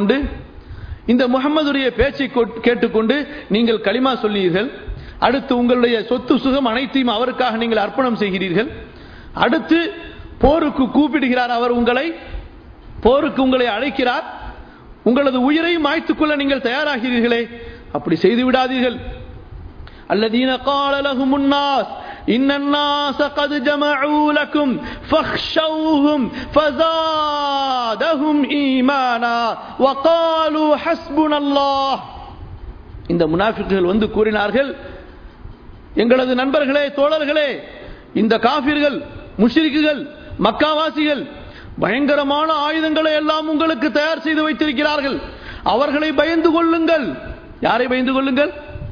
கேட்டுக்கொண்டு நீங்கள் கலிமா சொல்லுவீர்கள். அடுத்து உங்களுடைய சொத்து சுகம் அனைத்தையும் அவருக்காக நீங்கள் அர்ப்பணம் செய்கிறீர்கள். அடுத்து போருக்கு கூப்பிடுகிறார் அவர், போருக்கு உங்களை அழைக்கிறார். உங்களது உயிரையும் மாய்த்துக் கொள்ள நீங்கள் தயாராகிறீர்களே, அப்படி செய்து விடாதீர்கள். அல்லதீன قال لهم الناس ان الناس قد جمعوا لكم فاخشوهم فزادهم ايمانا وقالوا حسبنا الله. இந்த முனாஃபிக்குகள் வந்து கூறினார்கள், எங்களது நண்பர்களே, தோழர்களே, இந்த காஃபிர்கள், முஷ்ரிக்குகள், மக்காவாசிகள் பயங்கரமான ஆயுதங்களை எல்லாம் உங்களுக்கு தயார் செய்து வைத்திருக்கிறார்கள். அவர்களை பயந்து கொள்ளுங்கள். யாரை பயந்து கொள்ளுங்கள்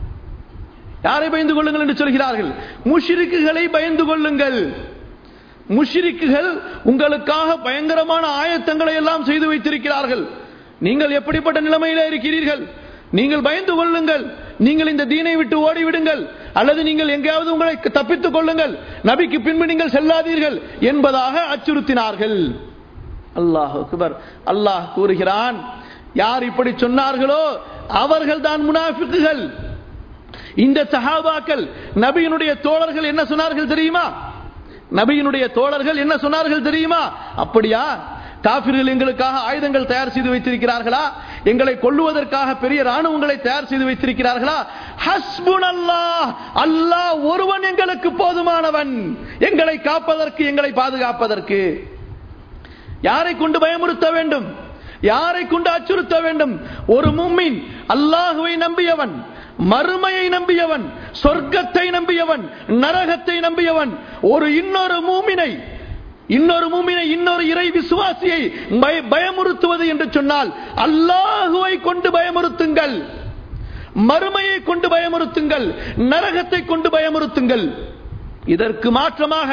என்று சொல்கிறார்கள்? முஷ்ரிக்குகளை பயந்து கொள்ளுங்கள். முஷ்ரிக்குகள் உங்களுக்காக பயங்கரமான ஆயத்தங்களை எல்லாம் செய்து வைத்திருக்கிறார்கள். நீங்கள் எப்படிப்பட்ட நிலைமையிலே இருக்கிறீர்கள்? நீங்கள் பயந்து கொள்ளுங்கள். நீங்கள் இந்த தீனை விட்டு ஓடிவிடுங்கள். அல்லது நீங்கள் எங்கேயாவது உங்களை தப்பித்துக் கொள்ளுங்கள், நபிக்கு பின்பு நீங்கள் செல்லாதீர்கள் என்பதாக அச்சுறுத்தினார்கள். அல்லாஹ் அக்பர். அல்லாஹ் கூறுகிறான், யார் இப்படி சொன்னார்களோ அவர்கள் தான் முனாஃபிக்குகள். இந்த சஹாபாக்கள் நபியினுடைய தோழர்கள் என்ன சொன்னார்கள் தெரியுமா? நபியினுடைய தோழர்கள் என்ன சொன்னார்கள் தெரியுமா? அப்படியா, காபிர்கள் எங்களுக்காக ஆயுதங்கள் தயார் செய்து வைத்திருக்கிறார்களா? எங்களை கொல்லுவதற்காக பெரிய ராணுவங்களை தயார் செய்து வைத்திருக்கிறார்களா? ஹஸ்புனல்லாஹ், அல்லாஹ் ஒருவன் எங்களுக்கு போதுமானவன், எங்களை காப்பதற்கு, எங்களை பாதுகாப்பதற்கு. யாரை கொண்டு பயமுறுத்த வேண்டும்? யாரை கொண்டு அச்சுறுத்த வேண்டும்? ஒரு முஃமின் அல்லாஹ்வை நம்பியவன், மறுமையை நம்பியவன், சொர்க்கத்தை நம்பியவன், நரகத்தை நம்பியவன் ஒரு இன்னொரு மூமினை, இன்னொரு இறை விசுவாசியை பயமுறுத்துவது என்று சொன்னால் அல்லாஹுவை கொண்டு பயமுறுத்துங்கள், மறுமையை கொண்டு பயமுறுத்துங்கள், நரகத்தை கொண்டு பயமுறுத்துங்கள். இதற்கு மாற்றமாக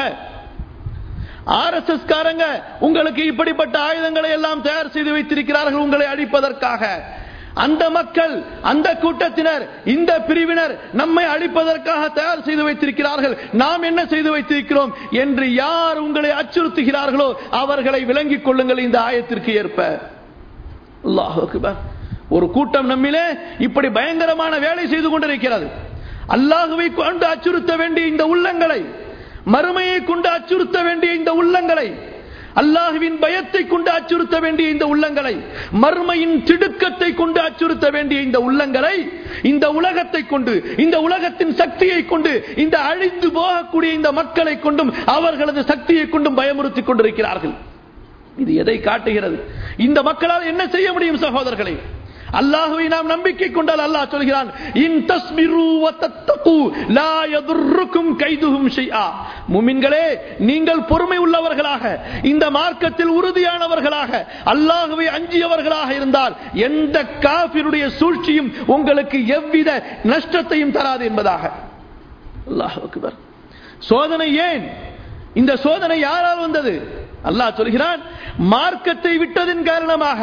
RSS காரங்க உங்களுக்கு இப்படிப்பட்ட ஆயுதங்களை எல்லாம் தயார் செய்து வைத்திருக்கிறார்கள் உங்களை அழிப்பதற்காக. அந்த மக்கள், அந்த கூட்டத்தினர், இந்த பிரிவினர் நம்மை அழிப்பதற்காக தயார் செய்து வைத்திருக்கிறார்கள், நாம் என்ன செய்து வைத்திருக்கிறோம் என்று யார் உங்களை அச்சுறுத்துகிறார்களோ அவர்களை விளங்கிக் கொள்ளுங்கள். இந்த ஆயத்திற்கு ஏற்ப அல்லாஹ் அக்பர். ஒரு கூட்டம் நம்மிலே இப்படி பயங்கரமான வேலை செய்து கொண்டிருக்கிறது. அல்லாஹ்வை கொண்டு அச்சுறுத்த வேண்டிய இந்த உள்ளங்களை, மறுமையை கொண்டு அச்சுறுத்த வேண்டிய இந்த உள்ளங்களை, அல்லாஹ்வின் பயத்தை கொண்டு அச்சுறுத்த வேண்டிய இந்த உள்ளங்களை, மர்மையின் திடுக்கத்தை கொண்டு அச்சுறுத்த வேண்டிய இந்த உள்ளங்களை, இந்த உலகத்தை கொண்டு, இந்த உலகத்தின் சக்தியை கொண்டு, இந்த அழிந்து போகக்கூடிய இந்த மக்களை கொண்டும் அவர்களது சக்தியை கொண்டும் பயமுறுத்திக் கொண்டிருக்கிறார்கள். இது எதை காட்டுகிறது? இந்த மக்களால் என்ன செய்ய முடியும் சகோதரர்களே? அல்லாஹ்வை நாம் நம்பிக்கை கொண்டால் அல்லாஹ் சொல்கிறான், இன் தஸ்பிரு வ தத்தகு லா யதுர்ருக்கும் கைதுஹும் ஷைஆ. முஃமின்களே, நீங்கள் பொறுமை உள்ளவர்களாக, இந்த மார்க்கத்தில் உறுதியானவர்களாக, அல்லாஹ்வை அஞ்சியவர்களாக இருந்தால் எந்த காஃபிருடைய சூழ்ச்சியும் உங்களுக்கு எவ்வித நஷ்டத்தையும் தராது என்பதாக. அல்லாஹ் அக்பர். சோதனை ஏன்? இந்த சோதனை யாரால் வந்தது? அல்லாஹ் சொல்கிறான், மார்க்கத்தை விட்டதின் காரணமாக.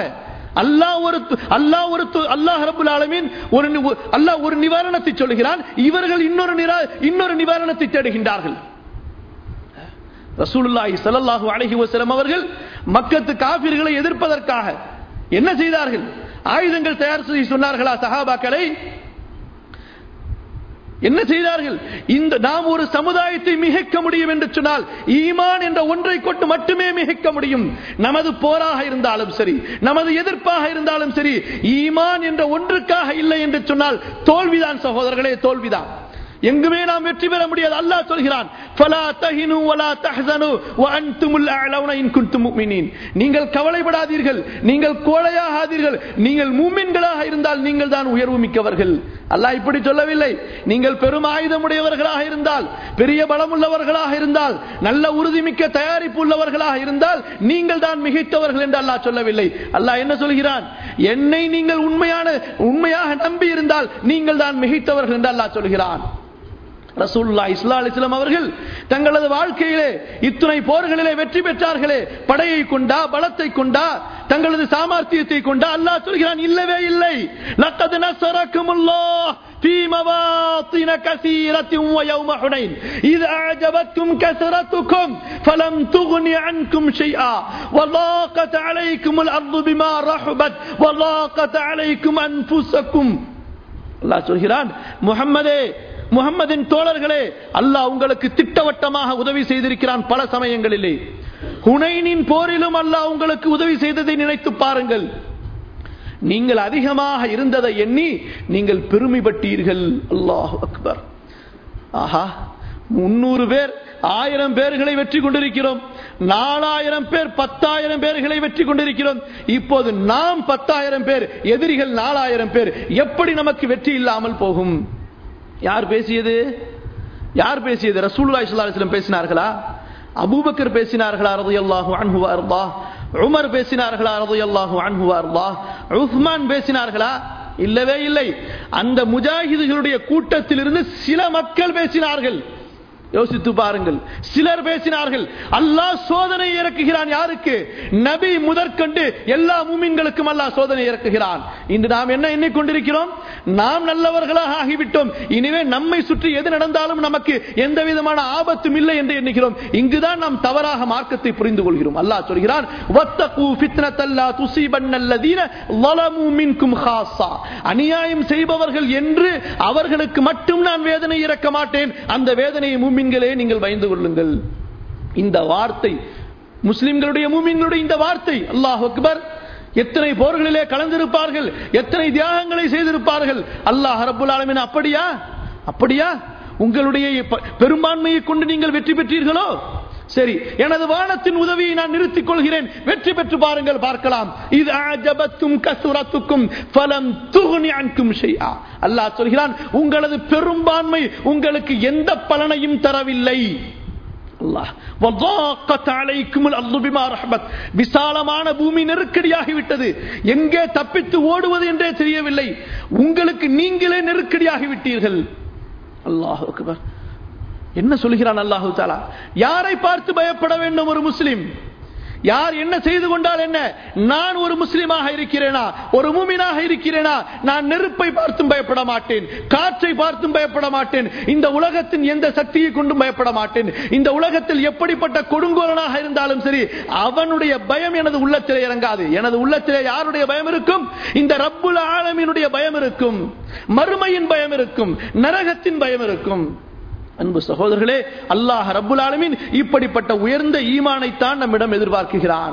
அல்லாஹ் ரப்பல் ஆலமீன் ஒரு நிவாரணத்தை சொல்கிறான், இவர்கள் இன்னொரு நிவாரணத்தை தேடுகின்றார்கள். ரசூலுல்லாஹி ஸல்லல்லாஹு அலைஹி வஸல்லம் அவர்கள் மக்கத்து காஃபிர்களை எதிர்ப்பதற்காக என்ன செய்தார்கள்? ஆயுதங்கள் தயார் செய்ய சொன்னார்களா சஹாபாக்களை? என்ன செய்தார்கள்? நாம் ஒரு சமுதாயத்தை மிகைக்க முடியும் என்று சொன்னால் ஈமான் என்ற ஒன்றை கொண்டு மட்டுமே மிகைக்க முடியும். நமது போராக இருந்தாலும் சரி, நமது எதிர்ப்பாக இருந்தாலும் சரி, ஈமான் என்ற ஒன்றுக்காக இல்லை என்று சொன்னால் தோல்விதான் சகோதரர்களே, தோல்விதான். எங்குமே நாம் வெற்றி பெற முடியாது. அல்லாஹ் சொல்கிறான், ஃபலா தஹினு வலா தஹ்ஸனு வஅன்துமுல் அஅலவுன இன் குன்தும் முஃமினீன். நீங்கள் கவலைப்படாதீர்கள், நீங்கள் கோழையாகாதீர்கள், நீங்கள் மூமின்களாக இருந்தால் நீங்கள் தான் உயர்வு மிக்கவர்கள். அல்லாஹ் இப்படி சொல்லவில்லை. நீங்கள் பெரும் ஆயுதமுடையவர்களாக இருந்தால், பெரிய பலமுள்ளவர்களாக இருந்தால், நல்ல உறுதிமிக்க தயாரிப்பு உள்ளவர்களாக இருந்தால் நீங்கள் தான் மிகைத்தவர்கள் என்று அல்லாஹ் சொல்லவில்லை. அல்லாஹ் என்ன சொல்கிறான்? என்னை நீங்கள் உண்மையாக நம்பி இருந்தால் நீங்கள் தான் மிகைத்தவர்கள் என்று அல்லாஹ் சொல்கிறான். ரசூலுல்லாஹி ஸல்லல்லாஹு அலைஹி வஸல்லம் அவர்கள் தங்களது வாழ்க்கையிலே இத்துணை போர்களிலே வெற்றி பெற்றார்களே, படையை கொண்டா, பலத்தை கொண்டா, தங்களது சாமர்த்தியத்தை கொண்டா? அல்லாஹ் சொல்கிறான், இல்லவே இல்லை. லக்கத் நஸரக்குமுல்லாஹ் ஃபீ மவாத்தின கஸீரத்தின் வ யௌம ஹுனைன் இத அஅஜபத்கும் கஸரத்துக்கும் ஃபலம் துக்னி அன்கும் ஷைஆ வலாகத் அலைக்குமுல் அர்து பிமா ரஹபத் வலாகத் அலைக்கும் அன்ஃபுஸக்கும். அல்லாஹ் சொல்கிறான், முஹம்மதின் தோழர்களே, அல்லாஹ் உங்களுக்கு திட்டவட்டமாக உதவி செய்திருக்கிறான் பல சமயங்களிலே. ஹுனைனின் போரிலும் அல்லாஹ் உங்களுக்கு உதவி செய்ததை நினைத்து பாருங்கள். நீங்கள் அதிகமாக இருந்ததை எண்ணி நீங்கள் பெருமைப்பட்டீர்கள். அல்லாஹ் அக்பர். ஆஹா, 300 பேர் 1000 பேர்களை வெற்றி கொண்டிருக்கிறோம், 4000 பேர் 10,000 பேர்களை வெற்றி கொண்டிருக்கிறோம். இப்போது நாம் 10,000 பேர், எதிரிகள் 4000 பேர். எப்படி நமக்கு வெற்றி இல்லாமல் போகும்? யார் பேசியது? ரசூலுல்லாஹி ஸல்லல்லாஹு அலைஹி வஸல்லம் பேசினார்களா? அபூபக்கர் பேசினார்களா ரலியல்லாஹு அன்ஹு வ அர்தாஹ்? உமர் பேசினார்களா ரலியல்லாஹு அன்ஹு வ அர்தாஹ்? உஸ்மான் பேசினார்களா? இல்லவே இல்லை. அந்த முஜாஹிதுகளுடைய கூட்டத்திலிருந்து சில மக்கள் பேசினார்கள். யோசித்து பாருங்கள். சிலர் பேசினார்கள் அல்லாஹ் சோதனை இறக்குகிறான். யாருக்கு? நபி முதற்கொண்டு எல்லா மூமின்களுக்கும் அல்லாஹ் சோதனை இறக்குகிறான். இன்று நாம் என்ன எண்ணிக்கொண்டிருக்கிறோம்? நாம் நல்லவர்களாக ஆகிவிட்டோம், இனிமே நம்மை சுற்றி எது நடந்தாலும் நமக்கு எந்த விதமான ஆபத்தும் இல்லை என்று எண்ணுகிறோம். இங்குதான் நாம் தவறாக மார்க்கத்தை புரிந்து கொள்கிறோம். அல்லாஹ் சொல்கிறான், வத்தகு ஃபித்னத்தல்லா துஸீபன்னல்லதீன ஸலமூ மின்கும் ஹாஸா. அநியாயம் செய்பவர்கள் என்று அவர்களுக்கு மட்டும் நான் வேதனை இறக்க மாட்டேன், அந்த வேதனையை மூமின்களே நீங்கள் பயந்து கொள்ளுங்கள். இந்த வார்த்தை முஸ்லிம்களுடைய மூமின்களுடைய இந்த வார்த்தை, அல்லாஹ் அக்பர். எத்தனை போர்களிலே கலந்திருப்பார்கள், எத்தனை தியாகங்களை செய்திருப்பார்கள். அல்லாஹ் ரப்பல் ஆலமீன் அப்படியா உங்களுடைய பெரும்பான்மையை கொண்டு நீங்கள் வெற்றி பெற்றீர்களோ? சரி, எனது வானத்தின் உதவியை நான் நிறுத்திக் கொள்கிறேன், வெற்றி பெற்று பாருங்கள், பார்க்கலாம். இது அஜபத்தும் கசுரத்துக்கும் ஃபலம் துக்னி அன்கும் ஷைஆ. அல்லாஹ் சொல்கிறான், உங்களது பெரும்பான்மை உங்களுக்கு எந்த பலனையும் தரவில்லை. அல்லாஹ் வதாகத் அலைக்குமுல் அர்து பிமா ரஹபத். விசாலமான பூமி நெருக்கடியாகிவிட்டது, எங்கே தப்பித்து ஓடுவது என்றே தெரியவில்லை. உங்களுக்கு நீங்களே நெருக்கடியாகி விட்டீர்கள். அல்லாஹ் அக்பர். என்ன சொல்கிறான் அல்லாஹு தஆலா? யாரை பார்த்து பயப்பட வேண்டும் ஒரு முஸ்லிம்? யார் என்ன செய்து கொண்டால் என்ன? நான் ஒரு முஸ்லிமாக இருக்கிறேனா, ஒரு மூமினாக இருக்கிறேனா? நான் நெருப்பை பார்த்தும் பயப்பட மாட்டேன், காற்றை பார்த்தும் பயப்பட மாட்டேன், இந்த உலகத்தின் எந்த சக்தியை கொண்டும் பயப்பட மாட்டேன். இந்த உலகத்தில் எப்படிப்பட்ட கொடுங்கோலனாக இருந்தாலும் சரி, அவனுடைய பயம் எனது உள்ளத்திலே இறங்காது. எனது உள்ளத்திலே யாருடைய பயம் இருக்கும்? இந்த ரப்புல் ஆலமீனுடைய பயம் இருக்கும், மறுமையின் பயம் இருக்கும், நரகத்தின் பயம் இருக்கும். அன்பு சகோதரர்களே, அல்லாஹ் ரப்புல் ஆலமீன் இப்படிப்பட்ட உயர்ந்த ஈமானைத்தான் நம்மிடம் எதிர்பார்க்கிறான்.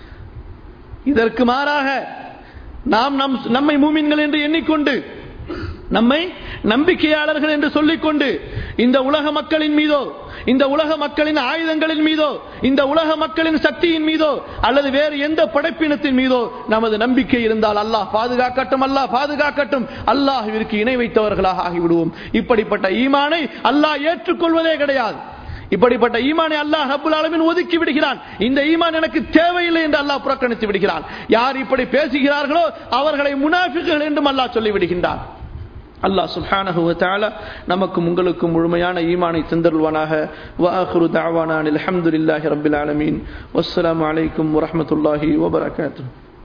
இதற்கு மாறாக நாம் நம்மை மூமின்கள் என்று எண்ணிக்கொண்டு, நம்மை நம்பிக்கையாளர்கள் என்று சொல்லிக்கொண்டு, இந்த உலக மக்களின் மீதோ, இந்த உலக மக்களின் ஆயுதங்களின் மீதோ, இந்த உலக மக்களின் சக்தியின் மீதோ, அல்லது வேறு எந்த படைப்பினத்தின் மீதோ நமது நம்பிக்கை இருந்தால் அல்லாஹ் பாதுகாக்கட்டும், அல்லாஹ் பாதுகாக்கட்டும், அல்லாஹ்விற்கு இணை வைத்தவர்களாக ஆகிவிடுவோம். இப்படிப்பட்ட ஈமானை அல்லாஹ் ஏற்றுக்கொள்வதே கிடையாது. இப்படிப்பட்ட ஈமானை அல்லாஹ் ரப்புல் ஆலமீன் ஒதுக்கி விடுகிறான். இந்த ஈமான் எனக்கு தேவையில்லை என்று அல்லாஹ் புறக்கணித்து விடுகிறான். யார் இப்படி பேசுகிறார்களோ அவர்களை முனாஃபிக்குகள் என்றும் அல்லாஹ் சொல்லி விடுகின்றான். அல்லாஹ் சுப்ஹானஹு வ தஆலா நமக்கும் உங்களுக்கும் முழுமையான ஈமானை தந்தருள்வானாக. வ ஆகிரு தஅவானா அல்ஹம்துலில்லாஹி ரப்பில் ஆலமீன். வஸ்ஸலாமு அலைக்கும் வ ரஹ்மத்துல்லாஹி வ பரகாத்துஹு.